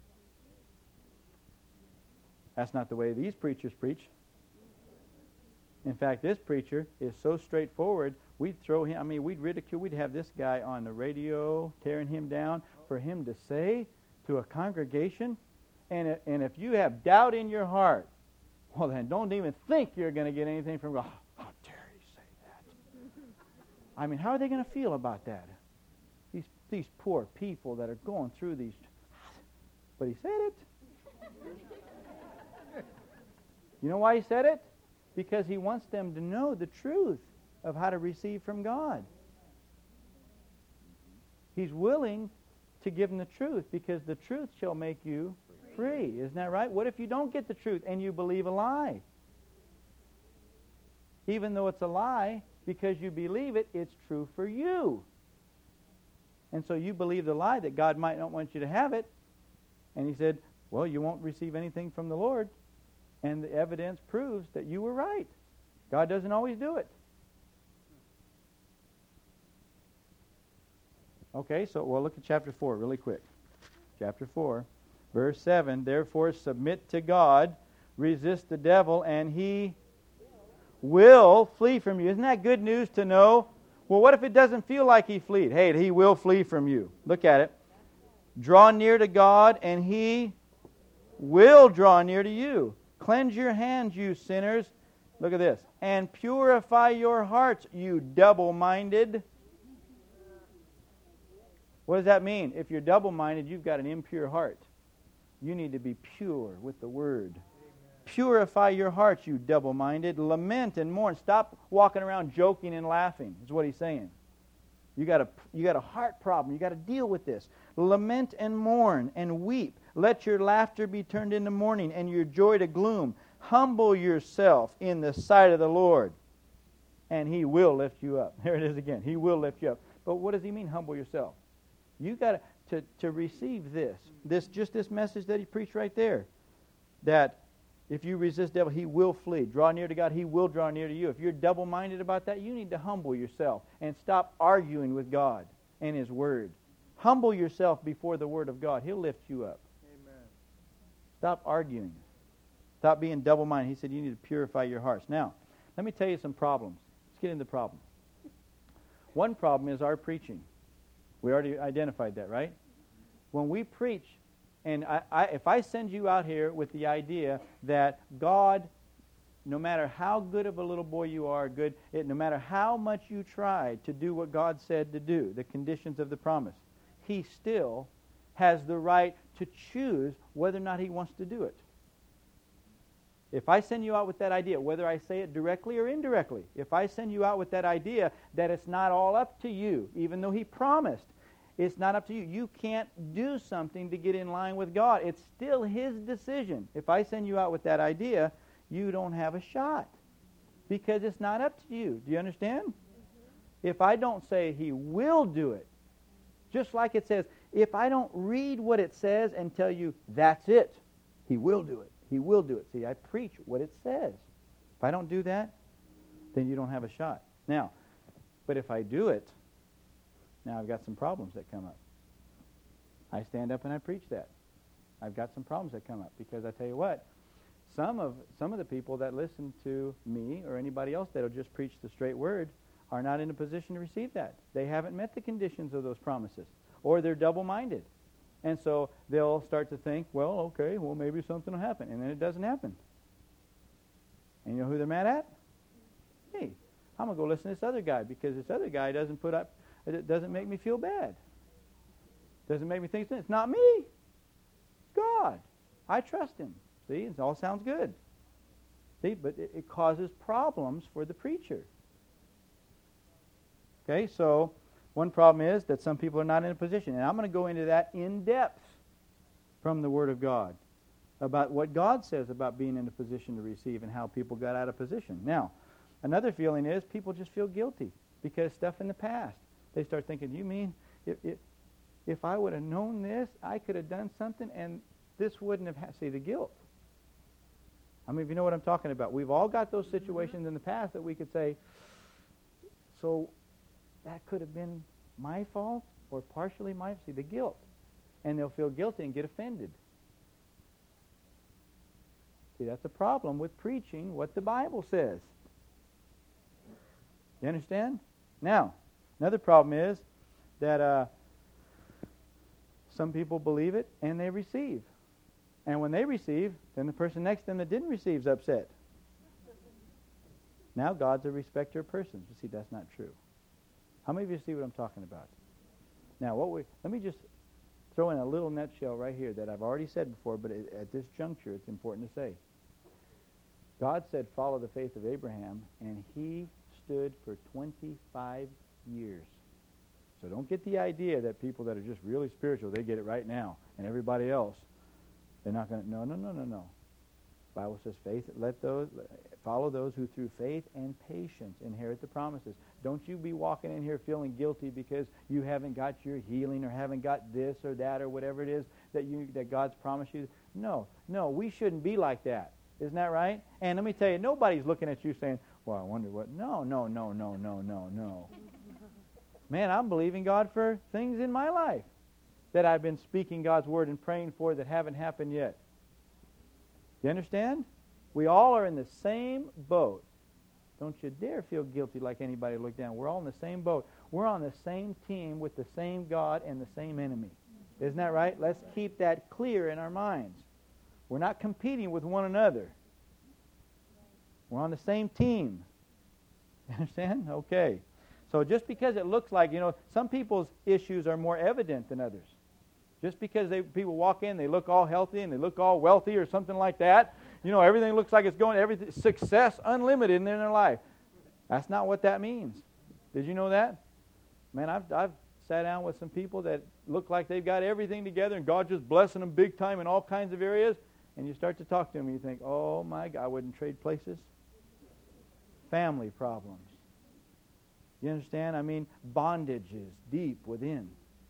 That's not the way these preachers preach. In fact, this preacher is so straightforward, we'd throw him, I mean, we'd ridicule, we'd have this guy on the radio tearing him down for him to say to a congregation, and, and if you have doubt in your heart, well then don't even think you're going to get anything from God. How dare he say that? I mean, how are they going to feel about that? These, these poor people that are going through these, but he said it. You know why he said it? Because he wants them to know the truth of how to receive from God. He's willing to give them the truth because the truth shall make you free. Isn't that right? What if you don't get the truth and you believe a lie? Even though it's a lie, because you believe it, it's true for you. And so you believe the lie that God might not want you to have it. And he said, well, you won't receive anything from the Lord. And the evidence proves that you were right. God doesn't always do it. Okay, so we'll look at chapter four really quick. Chapter four, verse seven. Therefore submit to God, resist the devil, and he will flee from you. Isn't that good news to know? Well, what if it doesn't feel like he fleed? Hey, he will flee from you. Look at it. Draw near to God, and he will draw near to you. Cleanse your hands, you sinners. Look at this. And purify your hearts, you double-minded. What does that mean? If you're double-minded, you've got an impure heart. You need to be pure with the Word. Amen. Purify your hearts, you double-minded. Lament and mourn. Stop walking around joking and laughing, is what he's saying. You got a, you got a heart problem. You got to deal with this. Lament and mourn and weep. Let your laughter be turned into mourning and your joy to gloom. Humble yourself in the sight of the Lord, and He will lift you up. There it is again. He will lift you up. But what does He mean, humble yourself? You got to to receive this, this just this message that He preached right there, that if you resist the devil, he will flee. Draw near to God, He will draw near to you. If you're double-minded about that, you need to humble yourself and stop arguing with God and His Word. Humble yourself before the Word of God. He'll lift you up. Amen. Stop arguing. Stop being double-minded. He said you need to purify your hearts. Now, let me tell you some problems. Let's get into the problem. One problem is our preaching. We already identified that, right? When we preach, and I, I, if I send you out here with the idea that God, no matter how good of a little boy you are, good, it, no matter how much you try to do what God said to do, the conditions of the promise, He still has the right to choose whether or not He wants to do it. If I send you out with that idea, whether I say it directly or indirectly, if I send you out with that idea that it's not all up to you, even though He promised, it's not up to you. You can't do something to get in line with God. It's still His decision. If I send you out with that idea, you don't have a shot because it's not up to you. Do you understand? Mm-hmm. If I don't say He will do it, just like it says, if I don't read what it says and tell you that's it, He will do it. He will do it. See, I preach what it says. If I don't do that, then you don't have a shot. Now, but if I do it, now I've got some problems that come up. I stand up and I preach that. I've got some problems that come up because I tell you what, some of some of the people that listen to me or anybody else that'll just preach the straight word are not in a position to receive that. They haven't met the conditions of those promises, or they're double-minded. And so they'll start to think, well, okay, well, maybe something will happen. And then it doesn't happen. And you know who they're mad at? Hey, I'm going to go listen to this other guy because this other guy doesn't put up, it doesn't make me feel bad. Doesn't make me think, it's not me. God. I trust Him. See, it all sounds good. See, but it, it causes problems for the preacher. Okay, so one problem is that some people are not in a position. And I'm going to go into that in depth from the Word of God about what God says about being in a position to receive and how people got out of position. Now, another feeling is people just feel guilty because stuff in the past. They start thinking, you mean if, if, if I would have known this, I could have done something and this wouldn't have had, see, the guilt. I mean, if you know what I'm talking about. We've all got those situations in the past that we could say, so that could have been my fault or partially my, see, the guilt. And they'll feel guilty and get offended. See, that's a problem with preaching what the Bible says. You understand? Now, another problem is that uh, some people believe it and they receive. And when they receive, then the person next to them that didn't receive is upset. Now God's a respecter of persons. You see, that's not true. How many of you see what I'm talking about? Now, what we let me just throw in a little nutshell right here that I've already said before, but it, at this juncture it's important to say. God said, follow the faith of Abraham, and he stood for twenty-five years. So don't get the idea that people that are just really spiritual, they get it right now, and everybody else, they're not going to, no, no, no, no, no. The Bible says, faith, let those, follow those who through faith and patience inherit the promises. Don't you be walking in here feeling guilty because you haven't got your healing or haven't got this or that or whatever it is that you that God's promised you. No, no, we shouldn't be like that. Isn't that right? And let me tell you, nobody's looking at you saying, well, I wonder what. No, no, no, no, no, no, no. Man, I'm believing God for things in my life that I've been speaking God's word and praying for that haven't happened yet. You understand? We all are in the same boat. Don't you dare feel guilty like anybody look down. We're all in the same boat. We're on the same team with the same God and the same enemy. Isn't that right? Let's keep that clear in our minds. We're not competing with one another. We're on the same team. You understand? Okay. So just because it looks like, you know, some people's issues are more evident than others. Just because they people walk in, they look all healthy and they look all wealthy or something like that. You know, everything looks like it's going, everything, success unlimited in their life. That's not what that means. Did you know that? Man, I've I've sat down with some people that look like they've got everything together and God's just blessing them big time in all kinds of areas. And you start to talk to them and you think, oh my God, I wouldn't trade places. Family problems. You understand? I mean, bondages deep within.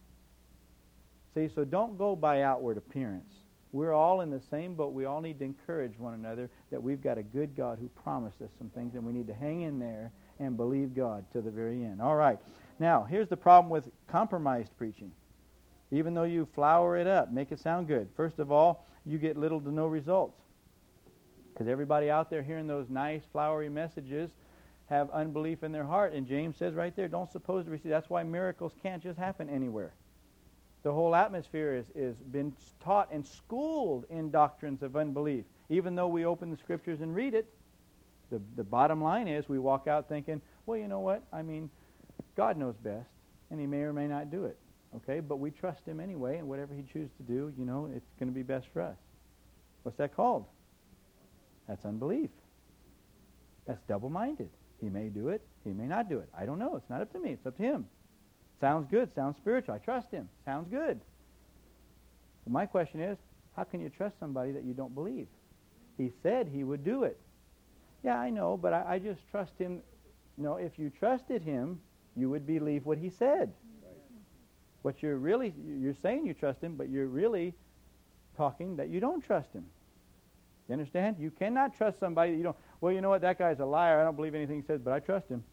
See, so don't go by outward appearance. We're all in the same boat. We all need to encourage one another that we've got a good God who promised us some things, and we need to hang in there and believe God to the very end. All right. Now, here's the problem with compromised preaching. Even though you flower it up, make it sound good. First of all, you get little to no results. Because everybody out there hearing those nice, flowery messages have unbelief in their heart. And James says right there, don't suppose to receive. That's why miracles can't just happen anywhere. The whole atmosphere is, is been taught and schooled in doctrines of unbelief. Even though we open the Scriptures and read it, the, the bottom line is we walk out thinking, well, you know what? I mean, God knows best, and He may or may not do it. Okay? But we trust Him anyway, and whatever He chooses to do, you know, it's going to be best for us. What's that called? That's unbelief. That's double-minded. He may do it. He may not do it. I don't know. It's not up to me. It's up to Him. Sounds good. Sounds spiritual. I trust Him. Sounds good. But my question is, how can you trust somebody that you don't believe? He said He would do it. Yeah, I know, but I, I just trust Him. No, if you trusted Him, you would believe what He said. Right. What you're really, you're saying you trust Him, but you're really talking that you don't trust Him. You understand? You cannot trust somebody that you don't. Well, you know what? That guy's a liar. I don't believe anything he says, but I trust him.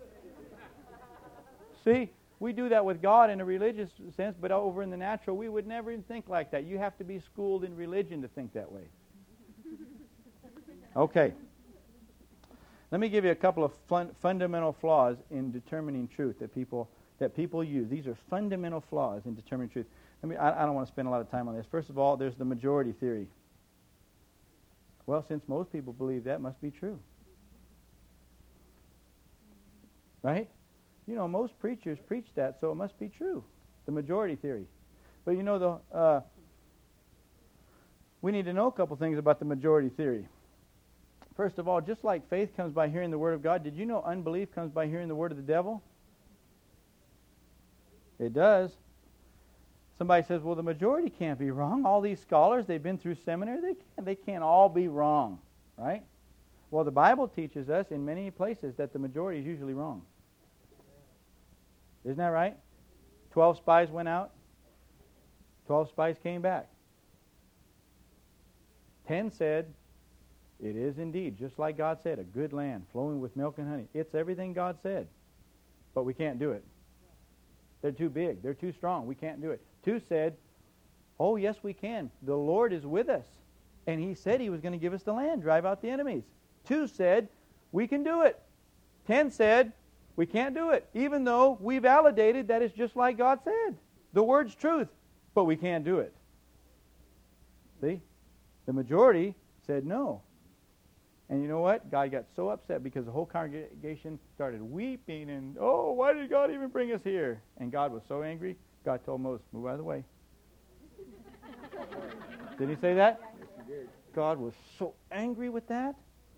See? We do that with God in a religious sense, but over in the natural, we would never even think like that. You have to be schooled in religion to think that way. Okay. Let me give you a couple of fun, fundamental flaws in determining truth that people that people use. These are fundamental flaws in determining truth. Let me, I, I don't want to spend a lot of time on this. First of all, there's the majority theory. Well, since most people believe that, must be true. Right? You know, most preachers preach that, so it must be true. The majority theory. But you know, the uh, we need to know a couple things about the majority theory. First of all, just like faith comes by hearing the Word of God, did you know unbelief comes by hearing the word of the devil? It does. Somebody says, well, the majority can't be wrong. All these scholars, they've been through seminary, they can't, they can't all be wrong, right? Well, the Bible teaches us in many places that the majority is usually wrong. Isn't that right? Twelve spies went out. Twelve spies came back. Ten said, it is indeed, just like God said, a good land flowing with milk and honey. It's everything God said, but we can't do it. They're too big. They're too strong. We can't do it. Two said, oh, yes, we can. The Lord is with us. And He said He was going to give us the land, drive out the enemies. Two said, we can do it. Ten said, we can't do it, even though we validated that it's just like God said. The Word's truth, but we can't do it. See? The majority said no. And you know what? God got so upset because the whole congregation started weeping and, oh, why did God even bring us here? And God was so angry, God told Moses, move out of the way. Did He say that? Yes, He did. God was so angry with that.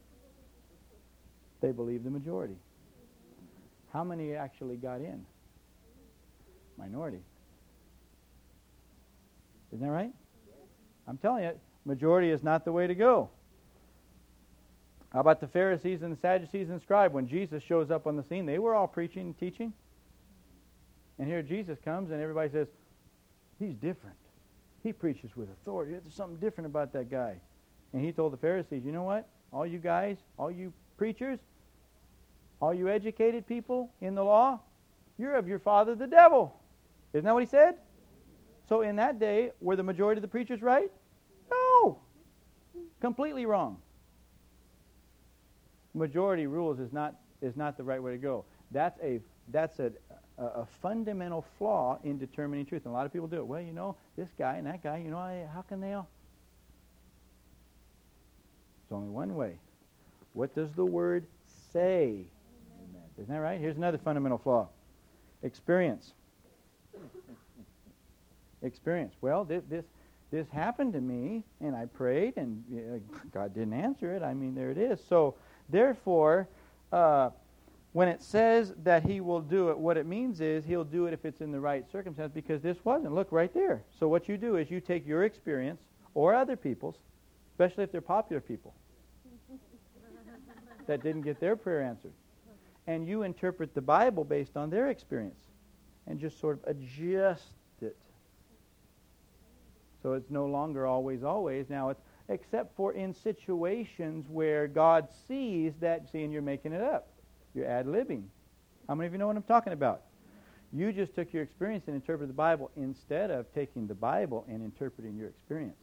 They believed the majority. How many actually got in? Minority. Isn't that right? I'm telling you, majority is not the way to go. How about the Pharisees and the Sadducees and scribes? When Jesus shows up on the scene, they were all preaching and teaching. And here Jesus comes and everybody says, He's different. He preaches with authority. There's something different about that guy. And He told the Pharisees, you know what? All you guys, all you preachers, all you educated people in the law, you're of your father the devil. Isn't that what He said? So in that day, were the majority of the preachers right? No. Completely wrong. majority rules is not is not the right way to go. That's a that's a a, a fundamental flaw in determining truth. And a lot of people do it. Well, you know, this guy and that guy, you know, I, how can they all? There's only one way. What does the Word say? Amen. Isn't that right? Here's another fundamental flaw. Experience. Experience. Well, this, this this happened to me, and I prayed, and uh, God didn't answer it. I mean, there it is. So, therefore, uh, when it says that He will do it, what it means is He'll do it if it's in the right circumstance, because this wasn't. Look, right there. So what you do is you take your experience, or other people's, especially if they're popular people, that didn't get their prayer answered, and you interpret the Bible based on their experience, and just sort of adjust it. So it's no longer always, always. Now, it's except for in situations where God sees that, see, and you're making it up. You're ad-libbing. How many of you know what I'm talking about? You just took your experience and interpreted the Bible instead of taking the Bible and interpreting your experience.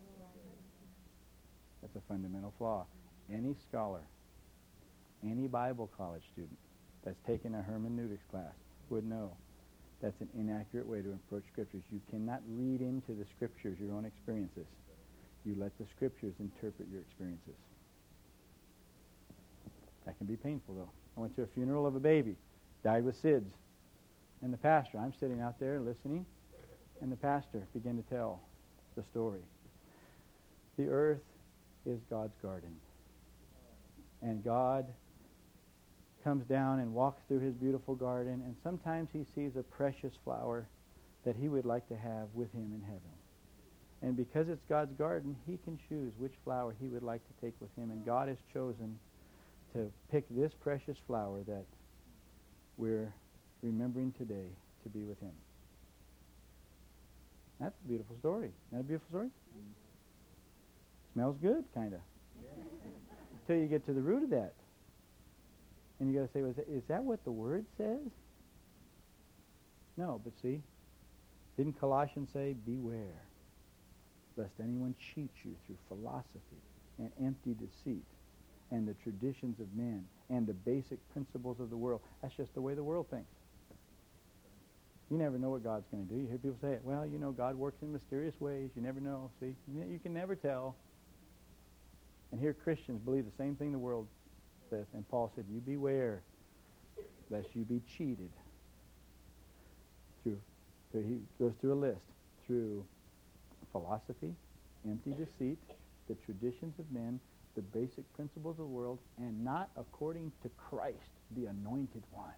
That's a fundamental flaw. Any scholar, any Bible college student that's taken a hermeneutics class would know that's an inaccurate way to approach Scriptures. You cannot read into the Scriptures your own experiences. You let the Scriptures interpret your experiences. That can be painful, though. I went to a funeral of a baby, died with S I D S. And the pastor, I'm sitting out there listening, and the pastor began to tell the story. The earth is God's garden. And God comes down and walks through His beautiful garden, and sometimes He sees a precious flower that He would like to have with Him in heaven. And because it's God's garden, He can choose which flower He would like to take with Him. And God has chosen to pick this precious flower that we're remembering today to be with Him. That's a beautiful story. Isn't that a beautiful story? Mm-hmm. Smells good, kind of. Yeah. Until you get to the root of that. And you got to say, well, is, that, is that what the Word says? No, but see, didn't Colossians say, beware, lest anyone cheat you through philosophy and empty deceit and the traditions of men and the basic principles of the world? That's just the way the world thinks. You never know what God's going to do. You hear people say it, well, you know, God works in mysterious ways. You never know. See, you can never tell. And here Christians believe the same thing the world says. And Paul said, you beware lest you be cheated. Through, so he goes through a list. Through philosophy, empty deceit, the traditions of men, the basic principles of the world, and not according to Christ, the anointed one.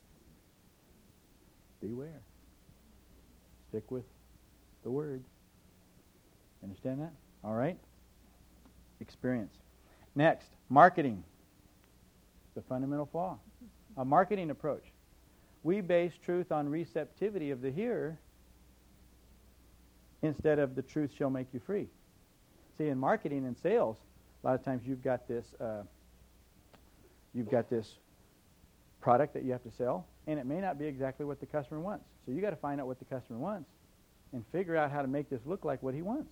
Beware. Stick with the Word. Understand that? All right? Experience. Next, marketing. The fundamental flaw. A marketing approach. We base truth on receptivity of the hearer instead of the truth shall make you free. See, in marketing and sales, a lot of times you've got this uh, you've got this product that you have to sell, and it may not be exactly what the customer wants. So you got to find out what the customer wants and figure out how to make this look like what he wants.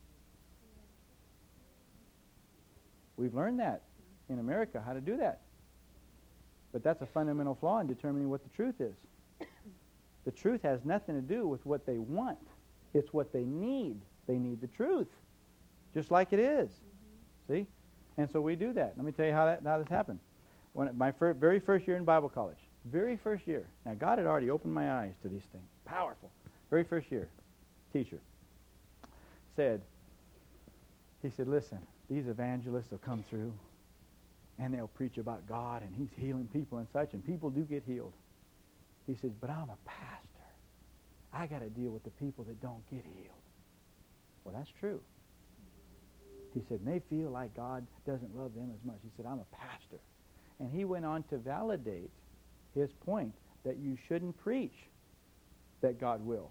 We've learned that in America, how to do that. But that's a fundamental flaw in determining what the truth is. The truth has nothing to do with what they want. It's what they need. They need the truth, just like it is. Mm-hmm. See? And so we do that. Let me tell you how that how this happened. When my fir- very first year in Bible college, very first year. Now, God had already opened my eyes to these things. Powerful. Very first year, teacher said, he said, listen, these evangelists will come through, and they'll preach about God, and He's healing people and such, and people do get healed. He says, but I'm a pastor. I got to deal with the people that don't get healed. Well, that's true. He said, and they feel like God doesn't love them as much. He said, I'm a pastor. And he went on to validate his point that you shouldn't preach that God will.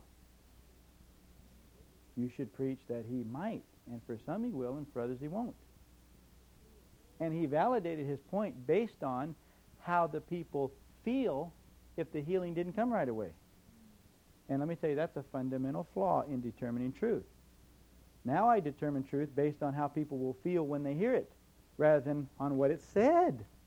You should preach that He might, and for some He will, and for others He won't. And he validated his point based on how the people feel if the healing didn't come right away. And let me tell you, that's a fundamental flaw in determining truth. Now I determine truth based on how people will feel when they hear it, rather than on what it said.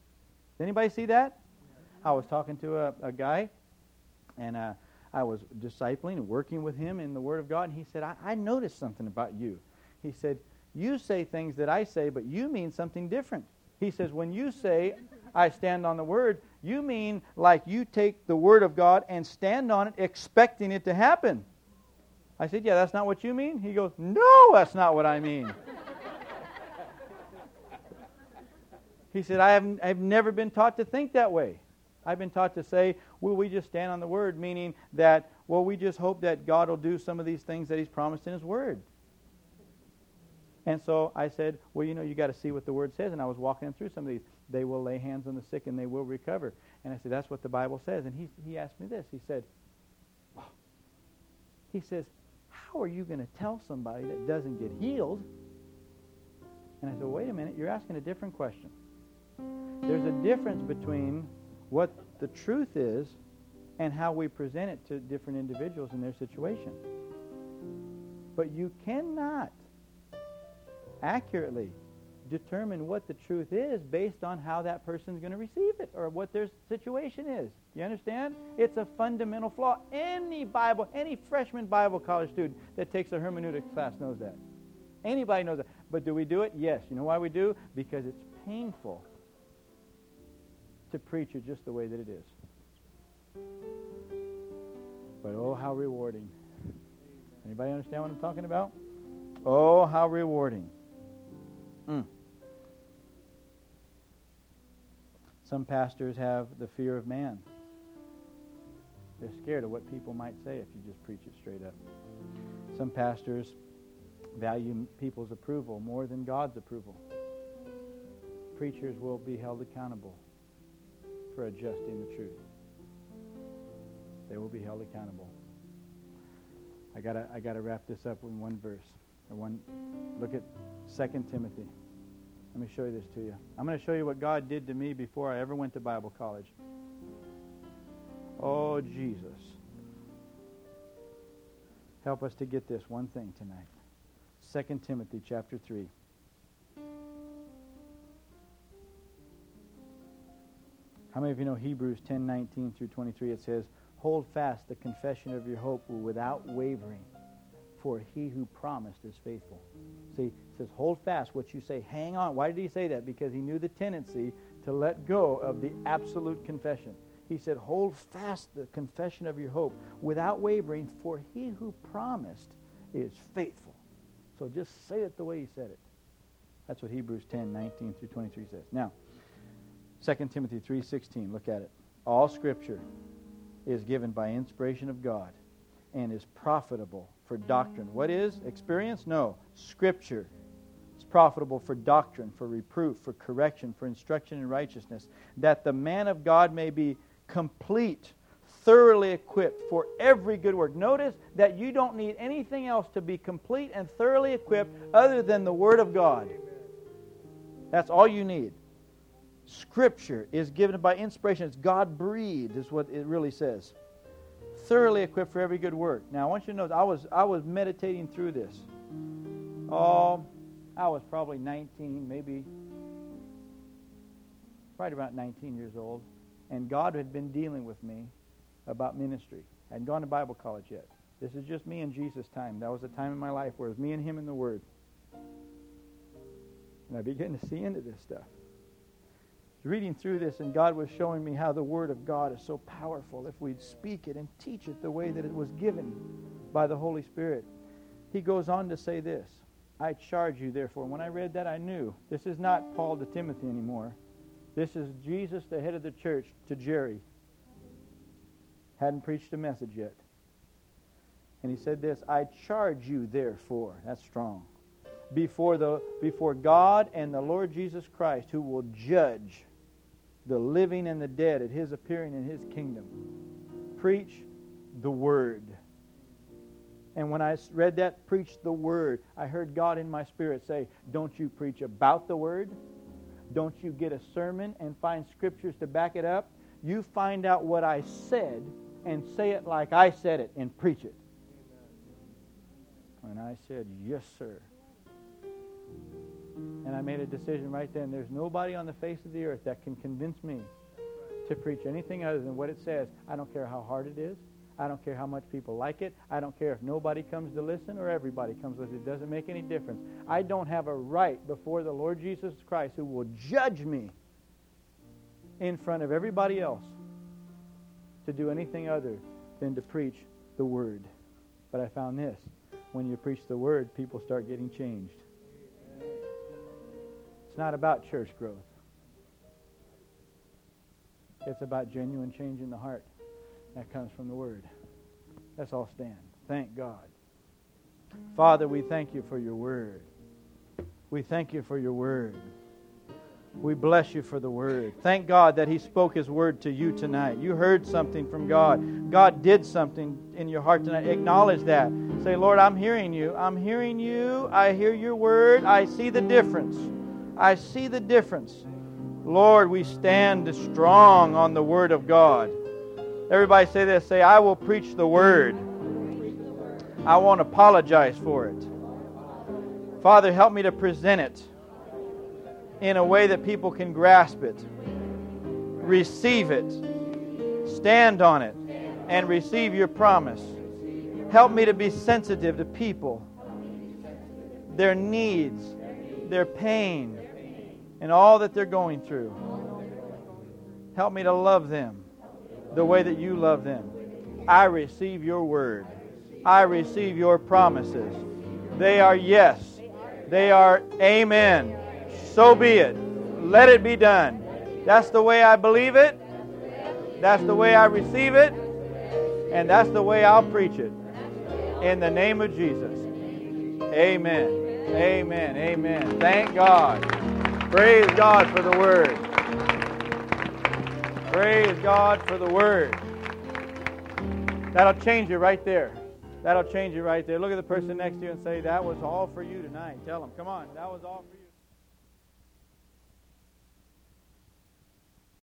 Did anybody see that? I was talking to a, a guy, and uh, I was discipling and working with him in the Word of God, and he said, I, I noticed something about you. He said, you say things that I say, but you mean something different. He says, when you say, I stand on the Word, you mean like you take the Word of God and stand on it expecting it to happen. I said, yeah, that's not what you mean? He goes, no, that's not what I mean. He said, I haven't, I've never been taught to think that way. I've been taught to say, well, we just stand on the Word, meaning that, well, we just hope that God will do some of these things that He's promised in His Word. And so I said, well, you know, you got to see what the Word says. And I was walking him through some of these. They will lay hands on the sick and they will recover. And I said, that's what the Bible says. And he he asked me this. He said, oh. he says, how are you going to tell somebody that doesn't get healed? And I said, well, wait a minute, you're asking a different question. There's a difference between what the truth is and how we present it to different individuals in their situation. But you cannot accurately determine what the truth is based on how that person's going to receive it or what their situation is. You understand? It's a fundamental flaw. Any Bible, any freshman Bible college student that takes a hermeneutics class knows that. Anybody knows that. But do we do it? Yes. You know why we do? Because it's painful to preach it just the way that it is. But oh, how rewarding. Anybody understand what I'm talking about? Oh, how rewarding. Mm. Some pastors have the fear of man. They're scared of what people might say if you just preach it straight up. Some pastors value people's approval more than God's approval. Preachers will be held accountable for adjusting the truth. They will be held accountable. I gotta I gotta wrap this up in one verse. Or one look at Second Timothy. Let me show you this to you. I'm going to show you what God did to me before I ever went to Bible college. Oh, Jesus. Help us to get this one thing tonight. Second Timothy chapter three. How many of you know Hebrews ten nineteen through twenty-three? It says, hold fast the confession of your hope without wavering, for he who promised is faithful. See, it says, hold fast what you say. Hang on. Why did he say that? Because he knew the tendency to let go of the absolute confession. He said, hold fast the confession of your hope without wavering, for he who promised is faithful. So just say it the way he said it. That's what Hebrews ten nineteen through twenty-three says. Now, Second Timothy three sixteen, look at it. All Scripture is given by inspiration of God and is profitable for doctrine. What is? Experience? No. Scripture. It's profitable for doctrine, for reproof, for correction, for instruction in righteousness, that the man of God may be complete, thoroughly equipped for every good work. Notice that you don't need anything else to be complete and thoroughly equipped other than the Word of God. That's all you need. Scripture is given by inspiration. It's God-breathed, is what it really says. Thoroughly equipped for every good work. Now, I want you to know, I was I was meditating through this. Oh, I was probably nineteen, maybe, right about nineteen years old, and God had been dealing with me about ministry. I hadn't gone to Bible college yet. This is just me and Jesus' time. That was a time in my life where it was me and Him in the Word. And I began to see into this stuff. Reading through this, and God was showing me how the Word of God is so powerful if we'd speak it and teach it the way that it was given by the Holy Spirit. He goes on to say this, I charge you therefore. When I read that, I knew this is not Paul to Timothy anymore. This is Jesus, the head of the church, to Jerry. Hadn't preached a message yet. And he said this, I charge you therefore, that's strong, before the before God and the Lord Jesus Christ, who will judge the living and the dead at His appearing in His kingdom. Preach the Word. And when I read that, preach the Word, I heard God in my spirit say, don't you preach about the Word. Don't you get a sermon and find scriptures to back it up. You find out what I said and say it like I said it and preach it. And I said, yes, sir. And I made a decision right then. There's nobody on the face of the earth that can convince me to preach anything other than what it says. I don't care how hard it is. I don't care how much people like it. I don't care if nobody comes to listen or everybody comes to listen. It doesn't make any difference. I don't have a right before the Lord Jesus Christ, who will judge me in front of everybody else, to do anything other than to preach the Word. But I found this. When you preach the Word, people start getting changed. It's not about church growth. It's about genuine change in the heart that comes from the Word. Let's all stand. Thank God. Father, we thank you for your Word. We thank you for your Word. We bless you for the Word. Thank God that He spoke His Word to you tonight. You heard something from God. God did something in your heart tonight. Acknowledge that. Say, Lord, I'm hearing you. I'm hearing you. I hear your Word. I see the difference. I see the difference. Lord, we stand strong on the Word of God. Everybody say this. Say, I will preach the Word. I won't apologize for it. Father, help me to present it in a way that people can grasp it, receive it, stand on it, and receive your promise. Help me to be sensitive to people, their needs, their pain, and all that they're going through. Help me to love them the way that you love them. I receive your word. I receive your promises. They are yes. They are amen. So be it. Let it be done. That's the way I believe it. That's the way I receive it. And that's the way I'll preach it. In the name of Jesus. Amen. Amen. Amen. Thank God. Praise God for the Word. Praise God for the Word. That'll change you right there. That'll change you right there. Look at the person next to you and say, that was all for you tonight. Tell them, come on, that was all for you.